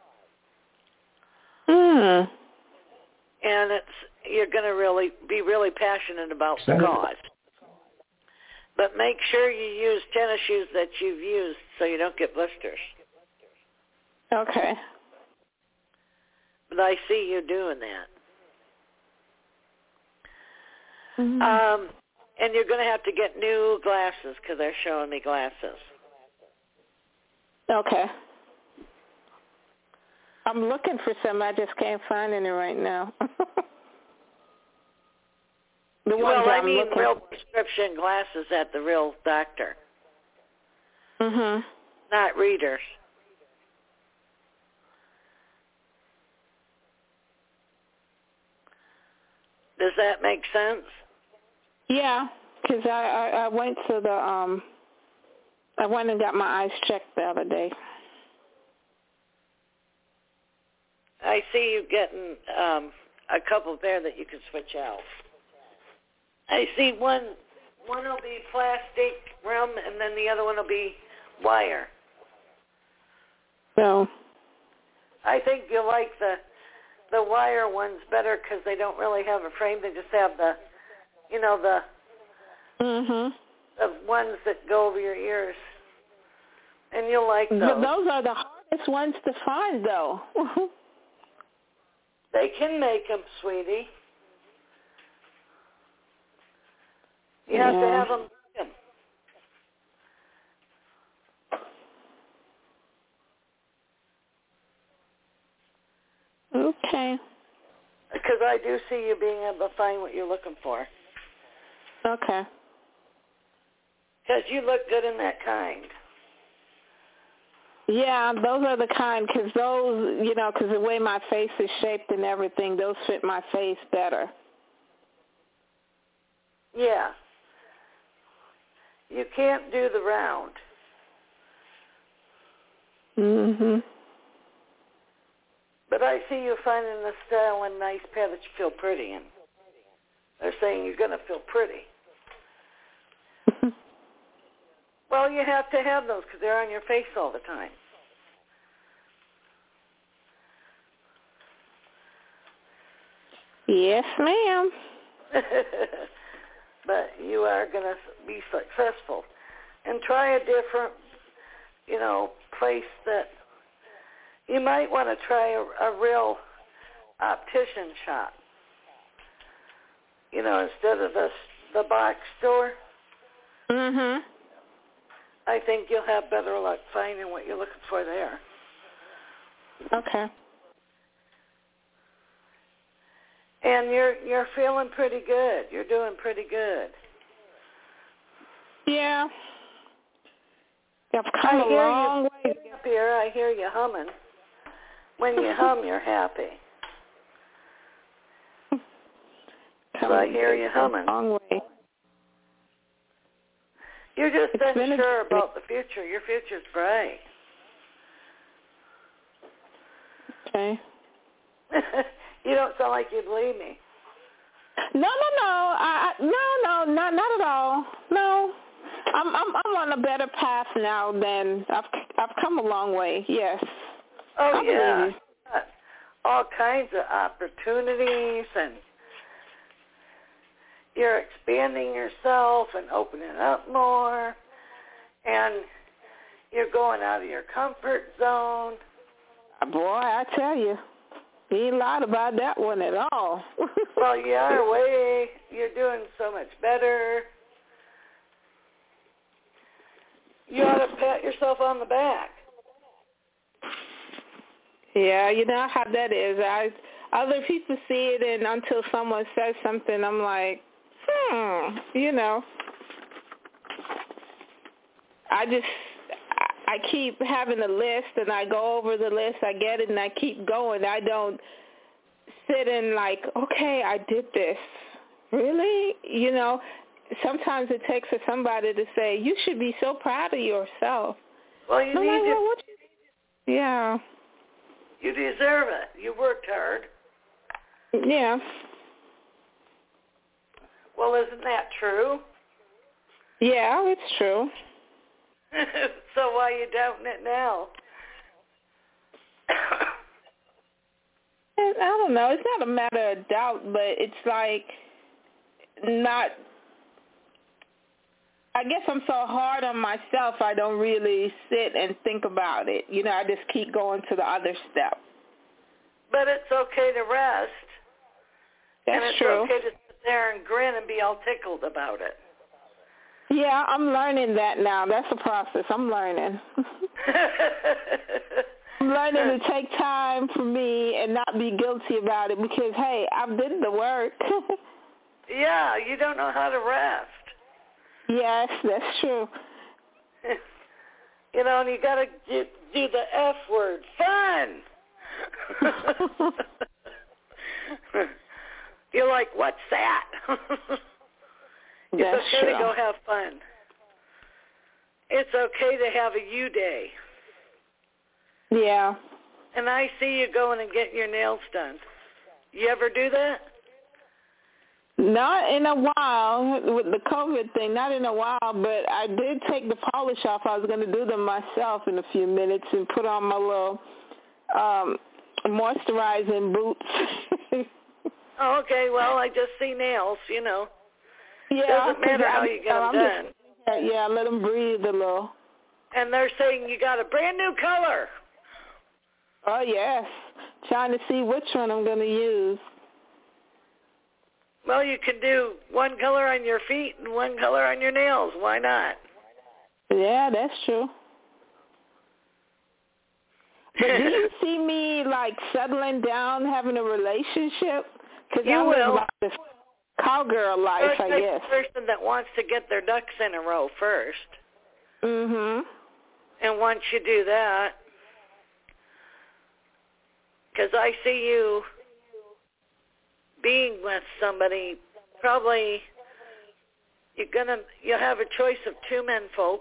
And you're going to be really passionate about the cause. But make sure you use tennis shoes that you've used so you don't get blisters. Okay. But I see you doing that. And you're going to have to get new glasses because they're showing me glasses. Okay. I'm looking for some. I just can't find any right now. I mean real prescription glasses at the real doctor. Not readers. Does that make sense? Yeah, because I went to I went and got my eyes checked the other day. I see you getting a couple there that you can switch out. I see one will be plastic rim, and then the other one will be wire. So I think you'll like the wire ones better because they don't really have a frame. They just have the ones that go over your ears. And you'll like those. But those are the hardest ones to find, though. They can make them, sweetie. You have to have them. Okay. Because I do see you being able to find what you're looking for. Okay. Because you look good in that kind. Yeah, those are the kind, because those, because the way my face is shaped and everything, those fit my face better. Yeah. You can't do the round. But I see you finding the style and nice pair that you feel pretty in. They're saying you're going to feel pretty. Well, you have to have those because they're on your face all the time. Yes, ma'am. But you are going to be successful. And try a different, place that you might want to try a real optician shop. Instead of the box store. I think you'll have better luck finding what you're looking for there. Okay. And you're feeling pretty good. You're doing pretty good. Yeah. I've come a long way. Happier. I hear you humming. When you hum, you're happy. So I hear you humming. Long way. You're just unsure about the future. Your future's bright. Okay. You don't sound like you believe me. No. No, not at all. No, I'm on a better path now than I've come a long way. Yes. Oh, I yeah. believe you. All kinds of opportunities, and you're expanding yourself and opening up more, and you're going out of your comfort zone. Boy, I tell you. He ain't lied about that one at all. Well, you are you're doing so much better. You ought to pat yourself on the back. Yeah, you know how that is. Other people see it, and until someone says something, I'm like, you know. I keep having a list, and I go over the list. I get it, and I keep going. I don't sit and like, okay, I did this. Really? You know, sometimes it takes for somebody to say, you should be so proud of yourself. Well, you need to. Yeah. You deserve it. You worked hard. Yeah. Well, isn't that true? Yeah, it's true. So why are you doubting it now? I don't know. It's not a matter of doubt, but it's like not. I guess I'm so hard on myself, I don't really sit and think about it. You know, I just keep going to the other step. But it's okay to rest. That's and it's true. okay to sit there and grin and be all tickled about it. Yeah, I'm learning that now. That's a process. I'm learning. I'm learning to take time for me and not be guilty about it because, hey, I did the work. Yeah, you don't know how to rest. Yes, that's true. You know, and you got to do the F word, fun. You're like, what's that? It's okay to go have fun. It's okay to have a you day. Yeah. And I see you going and getting your nails done. You ever do that? Not in a while with the COVID thing, not in a while, but I did take the polish off. I was going to do them myself in a few minutes and put on my little moisturizing boots. Oh, okay, well, I just see nails, you know. Yeah, doesn't matter how you get them done. Yeah, let them breathe a little. And they're saying you got a brand new color. Oh, yes. Trying to see which one I'm going to use. Well, you can do one color on your feet and one color on your nails. Why not? Yeah, that's true. But do you see me, like, settling down, having a relationship? Because I live like this cowgirl life, I guess. You're the person that wants to get their ducks in a row first. Mm-hmm. And once you do that, because I see you being with somebody, probably you'll have a choice of two men folk,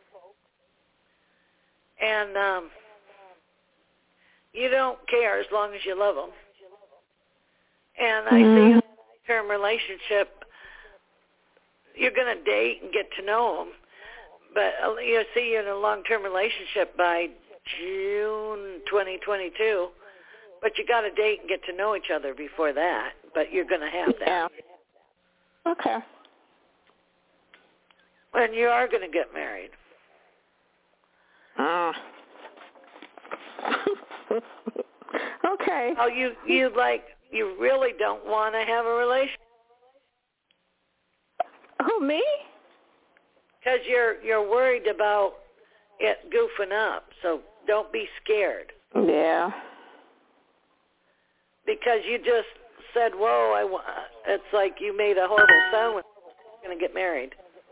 and you don't care as long as you love them. And I see you in a long-term relationship. You're going to date and get to know them, but you see you in a long-term relationship by June 2022. But you got to date and get to know each other before that. But you're going to have that. Yeah. Okay. And you are going to get married. Okay. Oh, you really don't want to have a relationship? Who, me? Because you're worried about it goofing up. So don't be scared. Yeah. Because you just said, whoa, it's like you made a horrible sound when you're going to get married.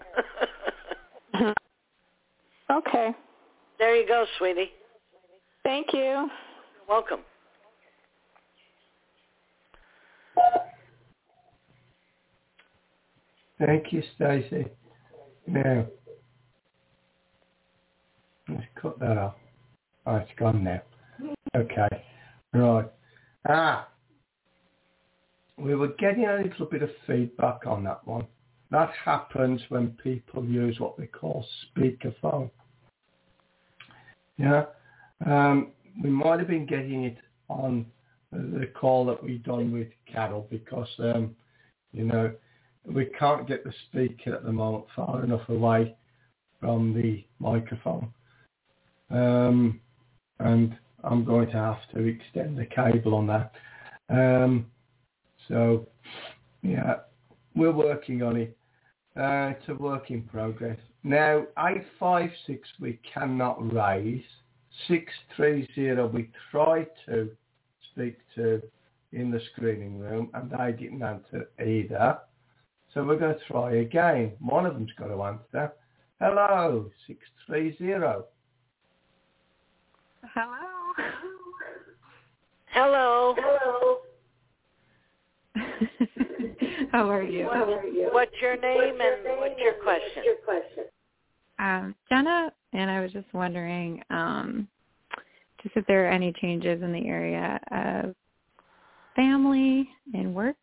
Okay. There you go, sweetie. Thank you. You're welcome. Thank you, Stacey. Now, let's cut that off. Oh, it's gone now. Okay. Right. We were getting a little bit of feedback on that one. That happens when people use what we call speakerphone. Yeah. We might have been getting it on the call that we done with Carol because, we can't get the speaker at the moment far enough away from the microphone. And I'm going to have to extend the cable on that. So, yeah, we're working on it. It's a work in progress. Now, 856 we cannot raise. 630 we tried to speak to in the screening room, and they didn't answer either. So we're going to try again. One of them's got to answer. Hello, 630. Hello. Hello. How are you? What's your name and what's your question? Jenna, and I was just wondering, just if there are any changes in the area of family and work.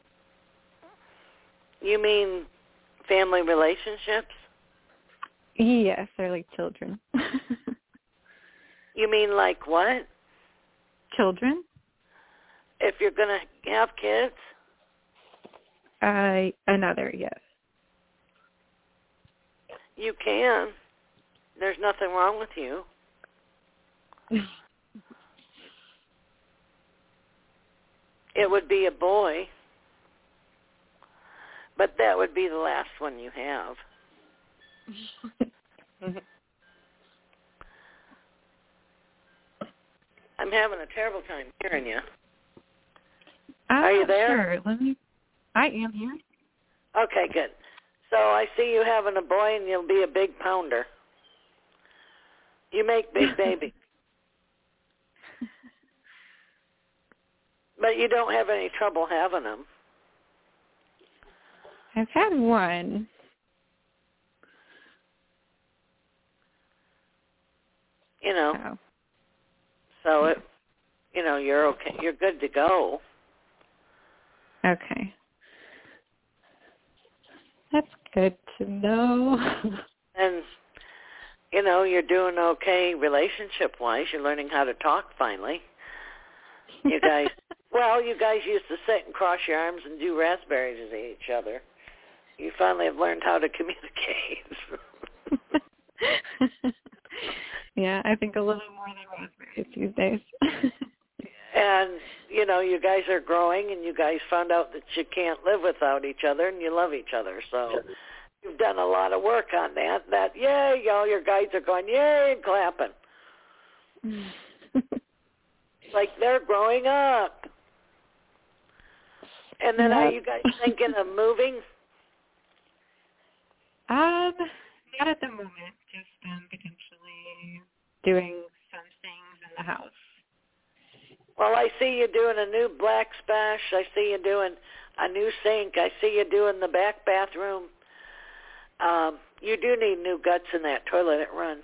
You mean family relationships? Yes, they're like children. You mean like what? Children. If you're going to have kids? Another, yes. You can. There's nothing wrong with you. It would be a boy, but that would be the last one you have. I'm having a terrible time hearing you. Are you there? Sure. I am here. Okay, good. So I see you having a boy, and you'll be a big pounder. You make big babies. But you don't have any trouble having them. I've had one. You know. So it, you're okay. You're good to go. Okay. That's good to know. And, you're doing okay relationship-wise. You're learning how to talk finally. You guys used to sit and cross your arms and do raspberries at each other. You finally have learned how to communicate. Yeah, I think a little more than raspberries these days. And, you guys are growing, and you guys found out that you can't live without each other, and you love each other. So you've done a lot of work on that. Yay, your guys are going, yay, and clapping. Like they're growing up. And then are you guys thinking of moving? Not at the moment. Just potentially doing some things in the house. Well, I see you doing a new black splash. I see you doing a new sink. I see you doing the back bathroom. You do need new guts in that toilet. It runs.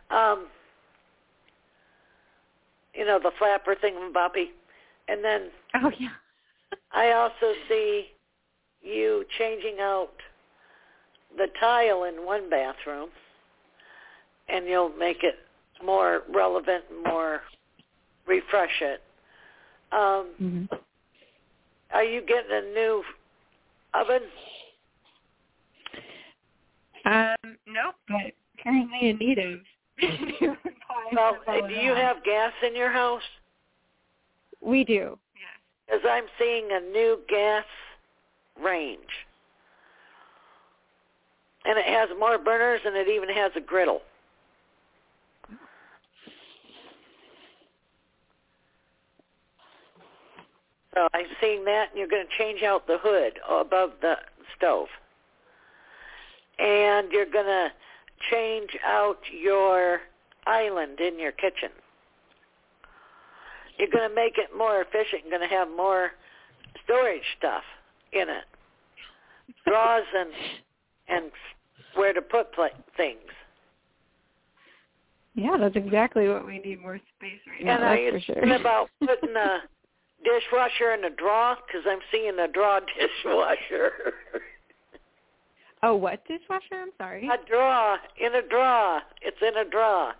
The flapper thingamaboppy. And then I also see you changing out the tile in one bathroom, and you'll make it more relevant and more refresh it. Are you getting a new oven? Nope, but currently in need of. Well, do you have gas in your house? We do, yes. Because I'm seeing a new gas range. And it has more burners, and it even has a griddle. So I'm seeing that, and you're going to change out the hood above the stove. And you're going to change out your island in your kitchen. You're going to make it more efficient. You're going to have more storage stuff in it. Drawers and where to put things. Yeah, that's exactly what we need, more space right now. And are you thinking about putting a dishwasher in a drawer? Because I'm seeing a drawer dishwasher. Oh, what dishwasher? I'm sorry. A drawer. In a drawer. It's in a drawer.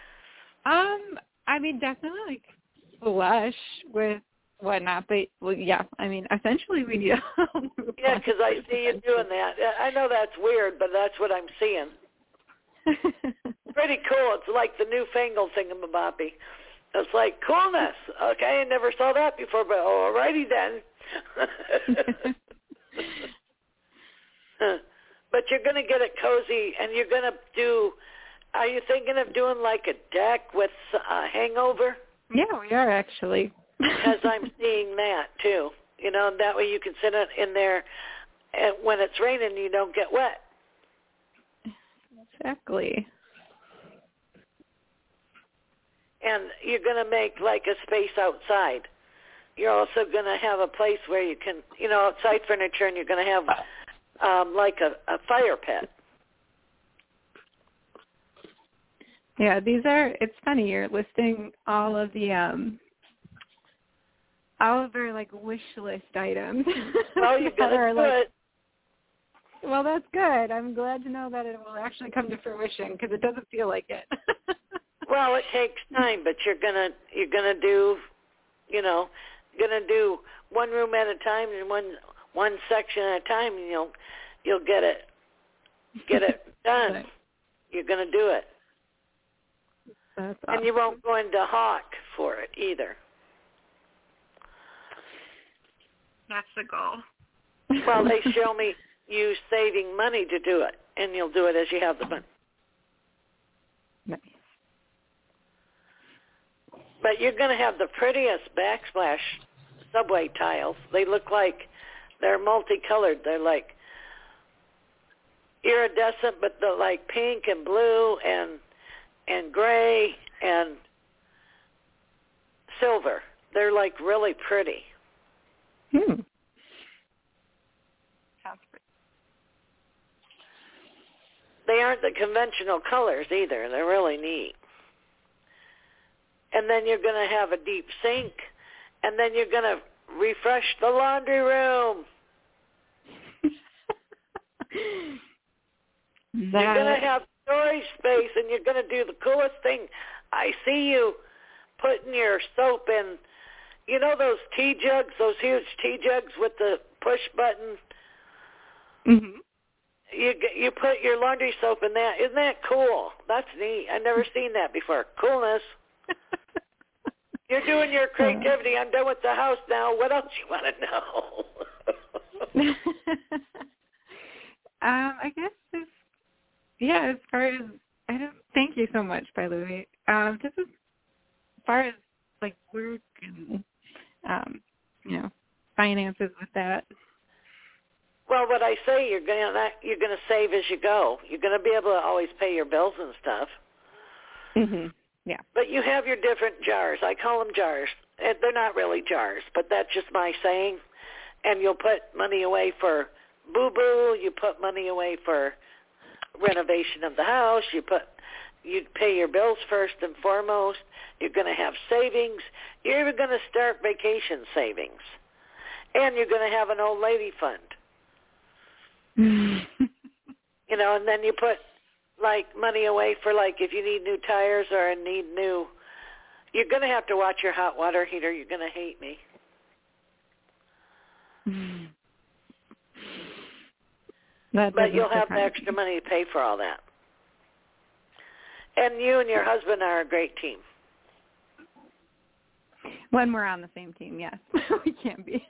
I mean, definitely like flush with whatnot, but essentially we need a yeah, because I see you doing that. I know that's weird, but that's what I'm seeing. Pretty cool. It's like the newfangled thingamaboppy. It's like coolness. Okay, I never saw that before, but alrighty then. But you're going to get it cozy, and you're going to do, are you thinking of doing like a deck with a hangover? Yeah, we are actually. Because I'm seeing that too. You know, that way you can sit in there, and when it's raining, you don't get wet. Exactly. And you're going to make like a space outside. You're also going to have a place where you can, you know, outside furniture, and you're going to have like a fire pit. Yeah, it's funny, you're listing all of our like wish list items. Well, you've got to do it. Well, that's good. I'm glad to know that it will actually come to fruition because it doesn't feel like it. Well, it takes time, but you're gonna do, you know, gonna do one room at a time and one section at a time, and you'll get it done. Right. You're gonna do it, that's awesome. and you won't go into hawk for it either. That's the goal. Well, they show me you saving money to do it, and you'll do it as you have the money. Nice. But you're going to have the prettiest backsplash subway tiles. They look like they're multicolored. They're like iridescent, but they're like pink and blue and gray and silver. They're like really pretty. Sounds pretty. They aren't the conventional colors either. They're really neat. And then you're going to have a deep sink, and then you're going to refresh the laundry room. You're going to have storage space, and you're going to do the coolest thing. I see you putting your soap in, you know those tea jugs, those huge tea jugs with the push button? Mm-hmm. You put your laundry soap in that. Isn't that cool? That's neat. I've never seen that before. Coolness. You're doing your creativity. I'm done with the house now. What else you want to know? I guess as far as thank you so much, by the way. Just as far as like work and finances with that. Well, what I say, you're gonna save as you go. You're gonna be able to always pay your bills and stuff. Mhm. Yeah. But you have your different jars. I call them jars. They're not really jars, but that's just my saying. And you'll put money away for boo-boo. You put money away for renovation of the house. You'd pay your bills first and foremost. You're going to have savings. You're even going to start vacation savings. And you're going to have an old lady fund. And then you put like money away for like if you need new tires or you're going to have to watch your hot water heater. You're going to hate me. But you'll have the extra money to pay for all that. And you and your husband are a great team. When we're on the same team, yes. We can't be.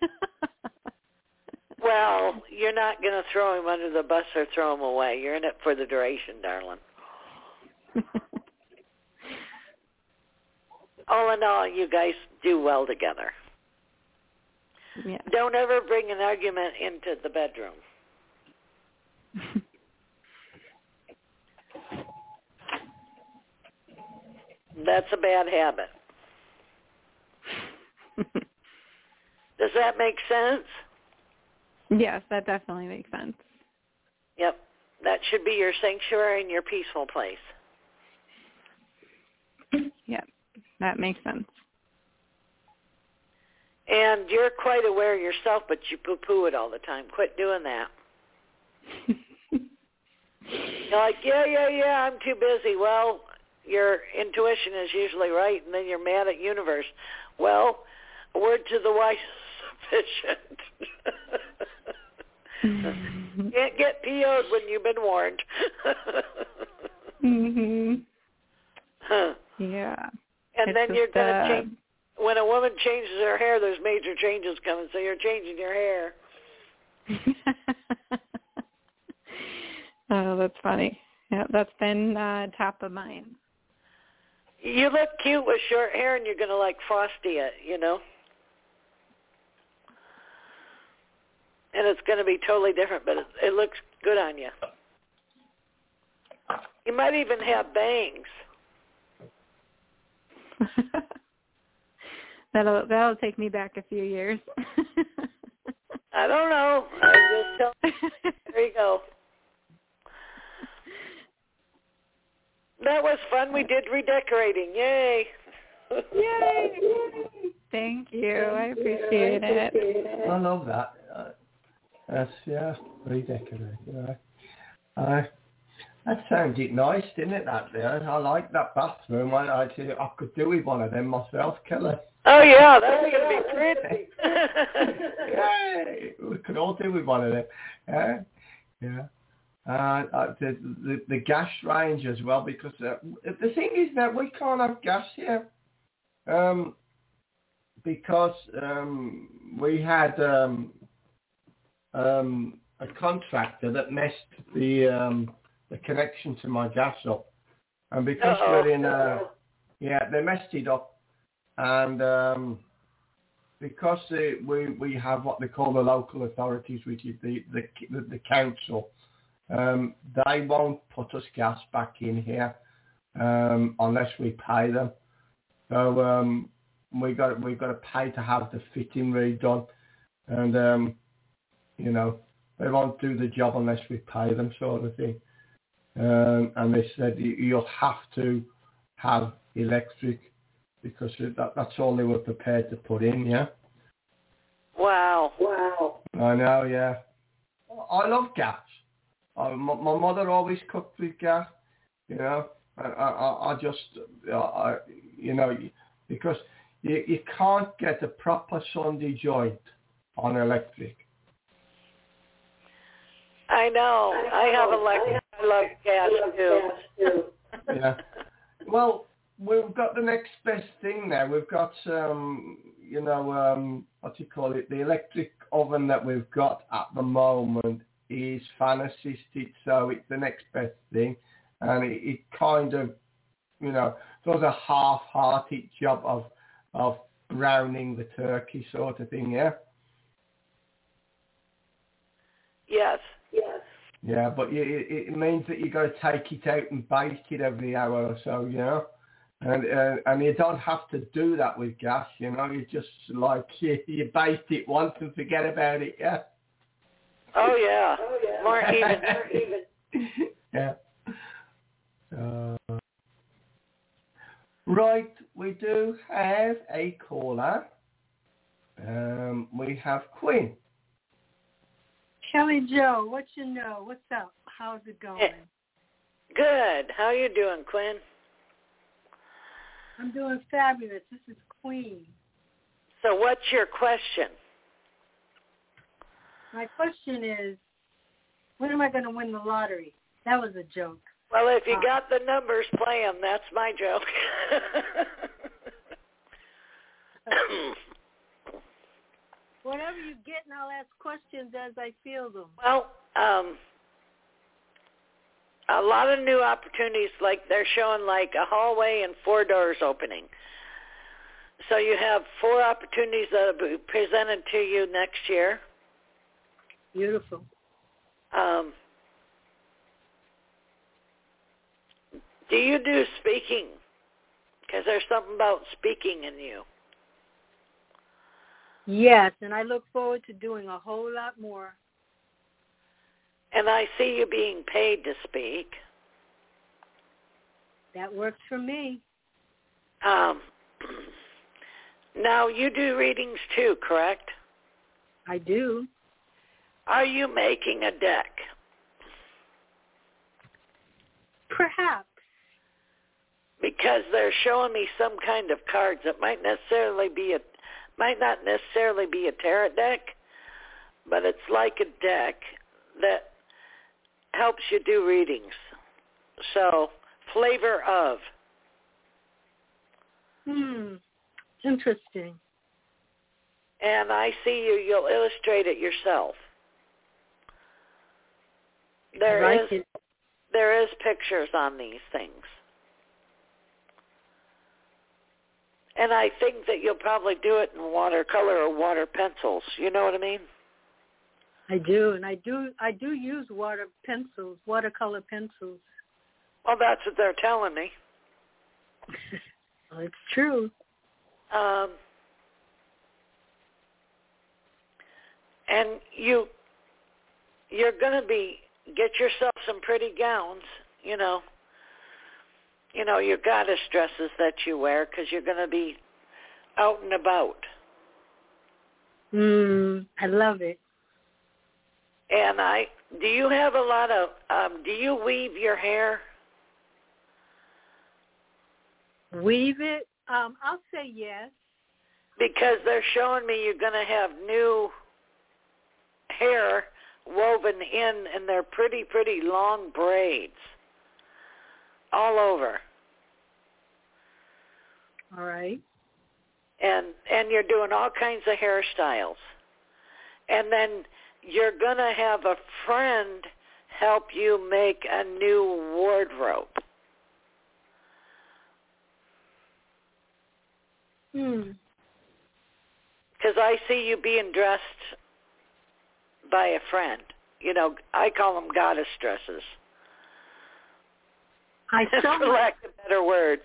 Well, you're not going to throw him under the bus or throw him away. You're in it for the duration, darling. All in all, you guys do well together. Yeah. Don't ever bring an argument into the bedroom. That's a bad habit. Does that make sense? Yes, that definitely makes sense. Yep. That should be your sanctuary and your peaceful place. Yep. That makes sense. And you're quite aware yourself, but you poo-poo it all the time. Quit doing that. You're like, yeah, I'm too busy. Well, your intuition is usually right, and then you're mad at universe. Well, a word to the wise is sufficient. Can't get PO'd when you've been warned. Mhm. Huh. Yeah. And then you're going to change. When a woman changes her hair, there's major changes coming, so you're changing your hair. Oh, that's funny. Yeah, that's been top of mind. You look cute with short hair, and you're going to like Frosty it, you know? And it's going to be totally different, but it looks good on you. You might even have bangs. That'll take me back a few years. I don't know. I just tell. There you go. That was fun. We did redecorating. Yay! Yay! Thank you. I appreciate it. I love that. Redecorating. That sounded nice, didn't it? That there. I like that bathroom. I could do with one of them myself, Kelly. Oh yeah, that's gonna be pretty. Yay! We could all do with one of them. Yeah. The gas range as well, because the thing is that we can't have gas here, because we had a contractor that messed the connection to my gas up, and because we're in they messed it up, and because we have what they call the local authorities, which is the council. They won't put us gas back in here unless we pay them. So we got to pay to have the fitting redone, and they won't do the job unless we pay them, sort of thing. And they said you'll have to have electric, because that's all they were prepared to put in. Yeah. Wow. I know. Yeah. I love gas. My mother always cooked with gas, I just, because you can't get a proper Sunday joint on electric. I know. I have electric. I love gas too. Yeah. Well, we've got the next best thing now. We've got, what do you call it? The electric oven that we've got at the moment is fan assisted, so it's the next best thing, and it kind of, does a half-hearted job of browning the turkey, sort of thing. Yeah. Yes. Yeah, but it means that you got to take it out and bake it every hour or so, and you don't have to do that with gas, you just like you bake it once and forget about it. Yeah. Oh yeah. More even. Yeah. Right, we do have a caller. We have Quinn. Kelly Jo, what you know? What's up? How's it going? Good. How you doing, Quinn? I'm doing fabulous. This is Queen. So what's your question? My question is, when am I going to win the lottery? That was a joke. Well, if you got the numbers, play them. That's my joke. Whatever you get, and I'll ask questions as I feel them. Well, a lot of new opportunities, like they're showing like a hallway and 4 doors opening. So you have 4 opportunities that will be presented to you next year. Beautiful. Do you do speaking? Because there's something about speaking in you. Yes, and I look forward to doing a whole lot more. And I see you being paid to speak. That works for me. Now, you do readings too, correct? I do. Are you making a deck? Perhaps. Because they're showing me some kind of cards that might not necessarily be a tarot deck, but it's like a deck that helps you do readings. So, flavor of. Interesting. And I see you'll illustrate it yourself. There is There is pictures on these things. And I think that you'll probably do it in watercolor or water pencils. You know what I mean? I do, and I do use watercolor pencils. Well, that's what they're telling me. Well, it's true. And you're going to get yourself some pretty gowns, you know, your goddess dresses that you wear because you're going to be out and about. I love it. And do you have a lot of, do you weave your hair? Weave it? I'll say yes. Because they're showing me you're going to have new hair woven in, and they're pretty, pretty long braids all over. All right. And you're doing all kinds of hairstyles. And then you're going to have a friend help you make a new wardrobe. Because I see you being dressed by a friend. You know, I call them goddess dresses. For lack of better words.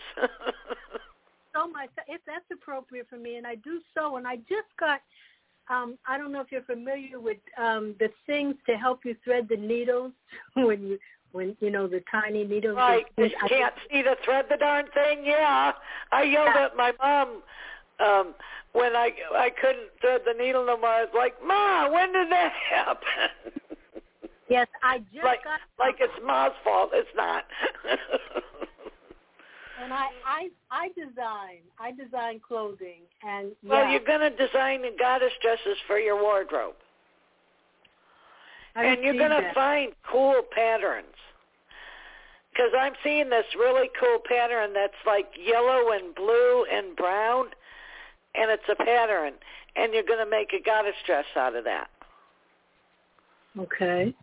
If that's appropriate for me, and I do sew, and I just got, I don't know if you're familiar with the things to help you thread the needles when the tiny needles. Right, you can't see to thread the darn thing. Yeah, I yelled at my mom when I couldn't thread the needle no more. I was like, Ma, when did that happen? Yes, I just got. Like it's Ma's fault. It's not. And I design clothing, and well, you're going to design the goddess dresses for your wardrobe, and you're going to find cool patterns. Because I'm seeing this really cool pattern that's like yellow and blue and brown, and it's a pattern, and you're going to make a goddess dress out of that. Okay.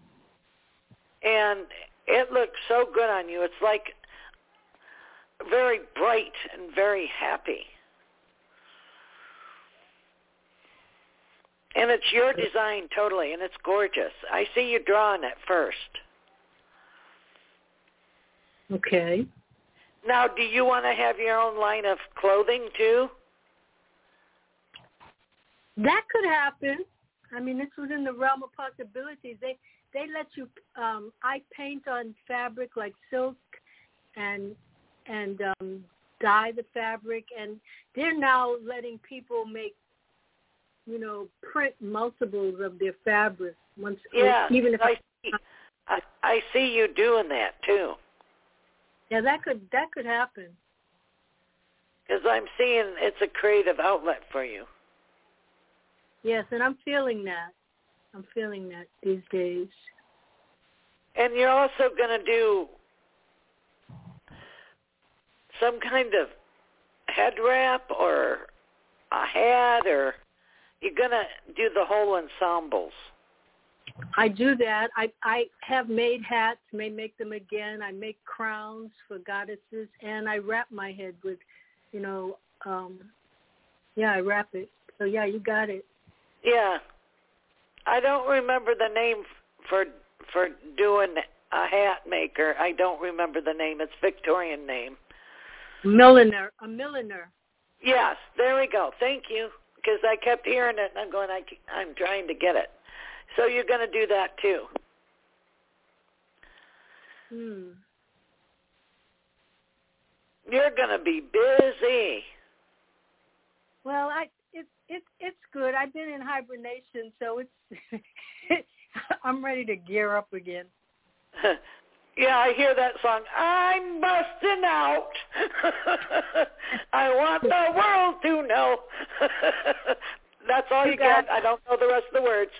And it looks so good on you. It's like very bright and very happy. And it's your design totally, and it's gorgeous. I see you drawing it first. Okay. Now, do you want to have your own line of clothing too? That could happen. I mean, it's within the realm of possibilities. They let you. I paint on fabric like silk, and dye the fabric, and they're now letting people make, print multiples of their fabric. Even if I see you doing that too. Yeah, that could happen. Because I'm seeing it's a creative outlet for you. Yes, and I'm feeling that. These days. And you're also going to do some kind of head wrap or a hat, or you're going to do the whole ensembles? I do that. I have made hats, may make them again. I make crowns for goddesses, and I wrap my head with, I wrap it. So, yeah, you got it. Yeah. I don't remember the name for doing a hat maker. I don't remember the name. It's Victorian name. A milliner. Yes, there we go. Thank you. Because I kept hearing it, and I'm going, I'm trying to get it. So you're going to do that too. You're going to be busy. Well, it's good. I've been in hibernation, so it's I'm ready to gear up again. Yeah, I hear that song. I'm busting out. I want the world to know. That's all you get. I don't know the rest of the words.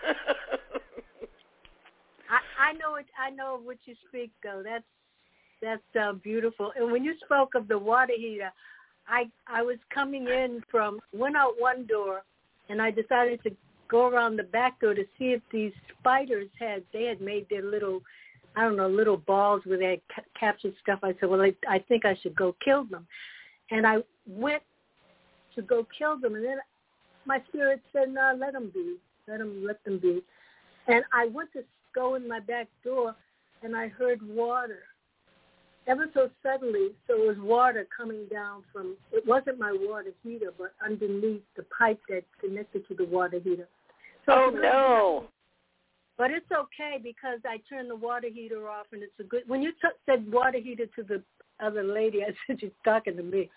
I know what you speak, though. That's beautiful. And when you spoke of the water heater, I was coming in went out one door, and I decided to go around the back door to see if these spiders had made their little I don't know, little balls where they had captured stuff. I said, well, I think I should go kill them. And I went to go kill them, and then my spirit said, no, let them be. Let them be. And I went to go in my back door, and I heard water. Ever so suddenly, so it was water coming down from, it wasn't my water heater, but underneath the pipe that connected to the water heater. So oh, no. But it's okay because I turned the water heater off, and it's a good, when you said water heater to the other lady, I said, you're talking to me.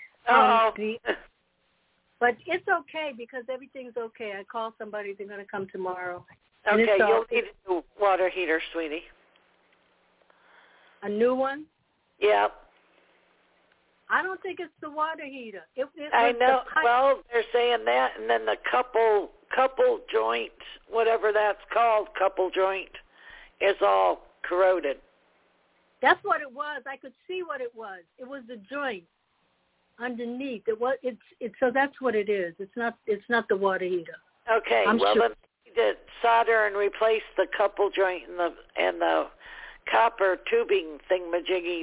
But it's okay because everything's okay. I called somebody. They're going to come tomorrow. Okay, you'll need a new water heater, sweetie. A new one? Yeah. I don't think it's the water heater. I know. Well, they're saying that, and then the couple joint, whatever that's called, couple joint, is all corroded. That's what it was. I could see what it was. It was the joint underneath. So that's what it is. It's not the water heater. Okay. Then you need to solder and replace the couple joint and the copper tubing thingamajiggy.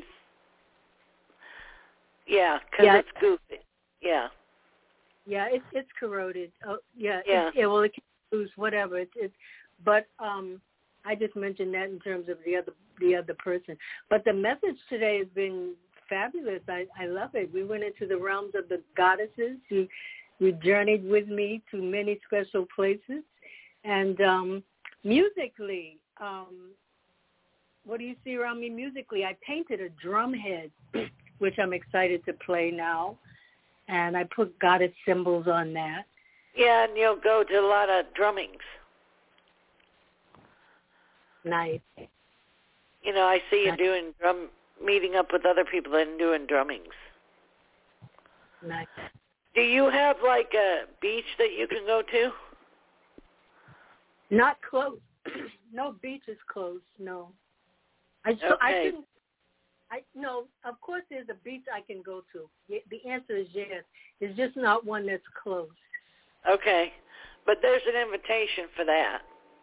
Yeah, because it's goofy. Yeah. Yeah, it's corroded. Oh, yeah. Yeah. It can lose whatever. But I just mentioned that in terms of the other person. But the message today has been fabulous. I love it. We went into the realms of the goddesses. You journeyed with me to many special places, and musically, what do you see around me musically? I painted a drum head, which I'm excited to play now, and I put goddess symbols on that. Yeah, and you'll go to a lot of drummings. Nice. You know, I see you meeting up with other people and doing drummings. Nice. Do you have like a beach that you can go to? Not close. No beach is close. No. No, of course there's a beach I can go to. The answer is yes. It's just not one that's close. Okay. But there's an invitation for that.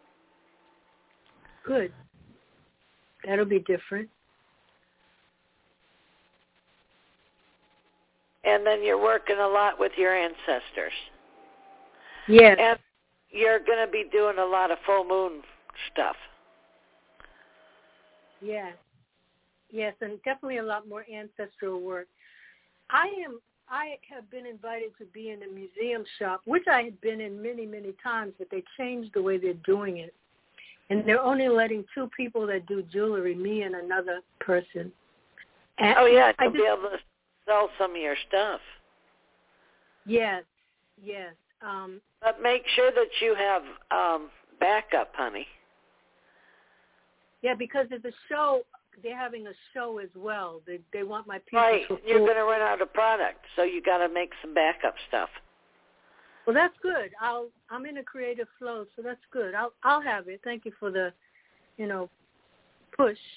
Good. That'll be different. And then you're working a lot with your ancestors. Yes. And you're going to be doing a lot of full moon stuff. Yes. Yes, and definitely a lot more ancestral work. I have been invited to be in a museum shop, which I had been in many, many times, but they changed the way they're doing it. And they're only letting 2 people that do jewelry, me and another person. And to be able to sell some of your stuff. Yes. But make sure that you have backup, honey. Yeah, because there's a show. They're having a show as well. They want my people Right. to... You're going to run out of product, so you got to make some backup stuff. Well, that's good. I'm in a creative flow, so that's good. I'll have it. Thank you for the, push.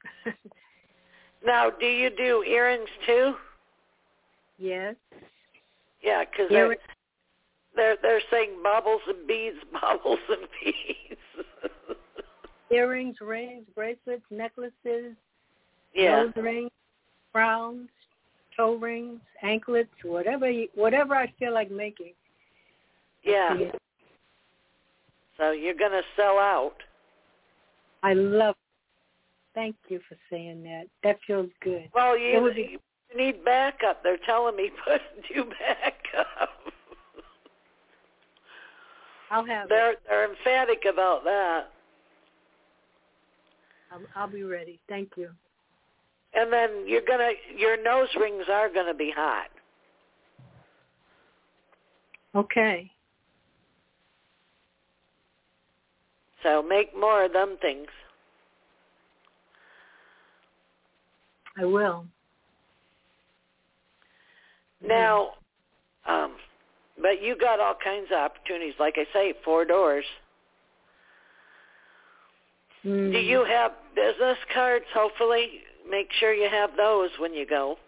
Now, do you do earrings too? Yes. Yeah, because they're saying baubles and beads, baubles and beads. Earrings, rings, bracelets, necklaces, nose rings, crowns, toe rings, anklets, whatever I feel like making. Yeah. So you're going to sell out. I love it. Thank you for saying that. That feels good. Well, you need backup. They're telling me do backup. I'll have it. They're emphatic about that. I'll be ready. Thank you. And then your nose rings are going to be hot. Okay. So make more of them things. I will. Now, but you got all kinds of opportunities. Like I say, 4 doors. Do you have business cards? Hopefully, make sure you have those when you go.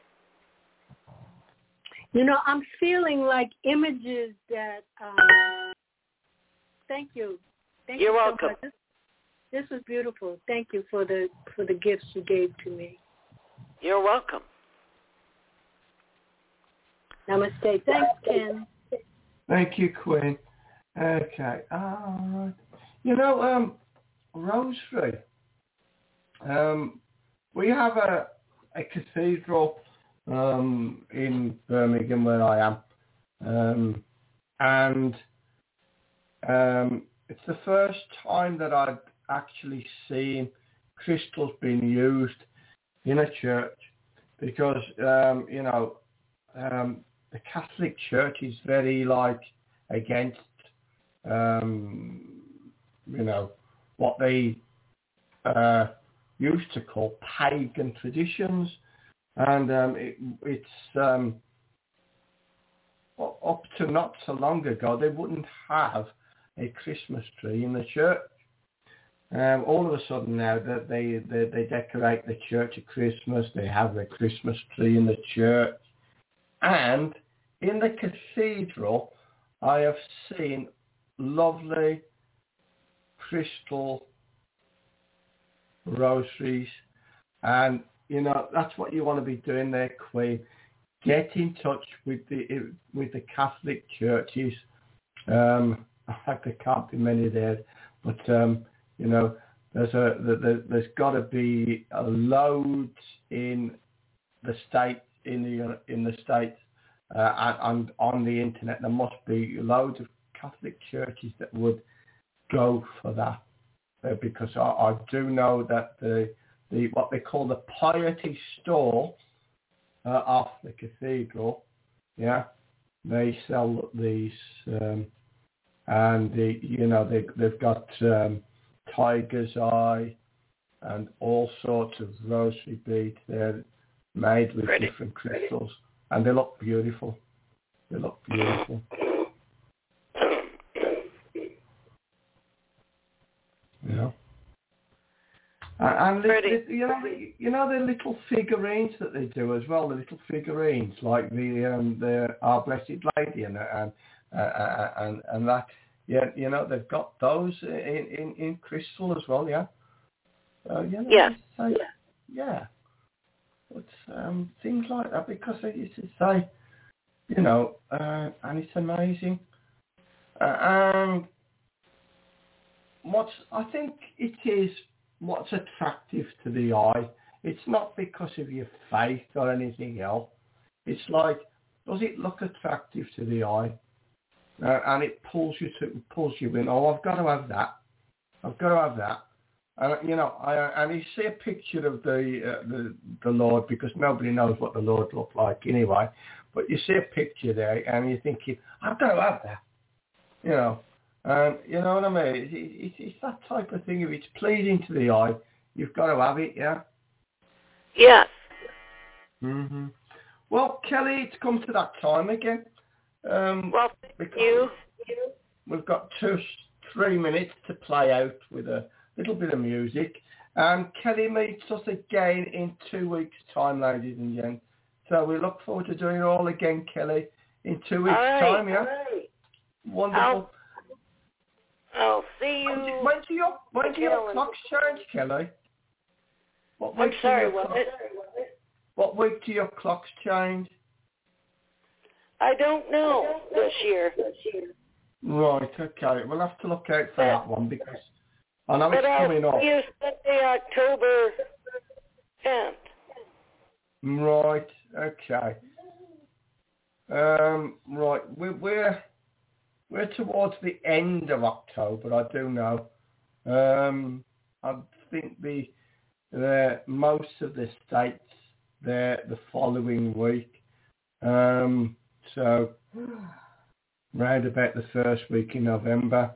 I'm feeling like images that. Thank you. You're welcome. So This was beautiful. Thank you for the gifts you gave to me. You're welcome. Namaste. Thanks, Ken. Thank you, Quinn. Okay. You know, Rosary. We have a cathedral in Birmingham where I am, and it's the first time that I've actually seen crystals being used in a church, because you know, the Catholic Church is very against you know, what they used to call pagan traditions, and it's up to not so long ago they wouldn't have a Christmas tree in the church. All of a sudden now that they decorate the church at Christmas, they have a Christmas tree in the church, and in the cathedral I have seen lovely crystal rosaries, and you know, that's what you want to be doing there, Queen. Get in touch with the Catholic churches. There can't be many there, but you know, there's got to be loads in the States, in the States, and on the internet. There must be loads of Catholic churches that would go for that, because I do know that the what they call the piety store off the cathedral, yeah, they sell these, and you know, they've got tiger's eye and all sorts of rosary beads. They're made with different crystals, and they look beautiful. They look beautiful. You know, and you know the little figurines that they do as well. The little figurines, like the Our Blessed Lady and that. Yeah, you know, they've got those in crystal as well. Yeah. You know, yes. Yeah. But things like that, because they used to say, you know, and it's amazing. And I think it is what's attractive to the eye. It's not because of your faith or anything else. It's like, does it look attractive to the eye? And it pulls you in. Oh, I've got to have that. I've got to have that. And you know, and you see a picture of the Lord, because nobody knows what the Lord looked like anyway. But you see a picture there, and you're thinking, I've got to have that. You know. You know what I mean? It's that type of thing. If it's pleasing to the eye, you've got to have it, yeah? Yes. Mm-hmm. Well, Kelly, it's come to that time again. Well, thank you. We've got 3 minutes to play out with a little bit of music. Kelly meets us again in 2 weeks' time, ladies and gents. So we look forward to doing it all again, Kelly, in 2 weeks' time, yeah? Right. Wonderful. I'll see you. When do your clocks change, Kelly? I'm sorry, what? What week do your clocks change? I don't know this year. Right, okay. We'll have to look out for that one, because I know it's coming up. But I'll see you Sunday, October 10th. Right, okay. Right, we're towards the end of October, I do know. I think most of the states there the following week. So round about the first week in November,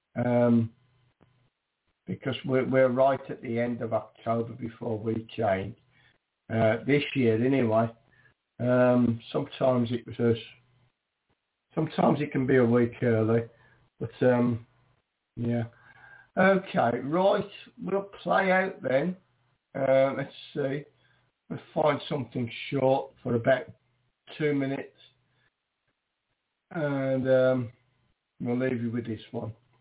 because we're right at the end of October before we change. This year, anyway. Sometimes it can be a week early, but yeah. Okay, right. We'll play out then. Let's see. We'll find something short for about 2 minutes, and we'll leave you with this one.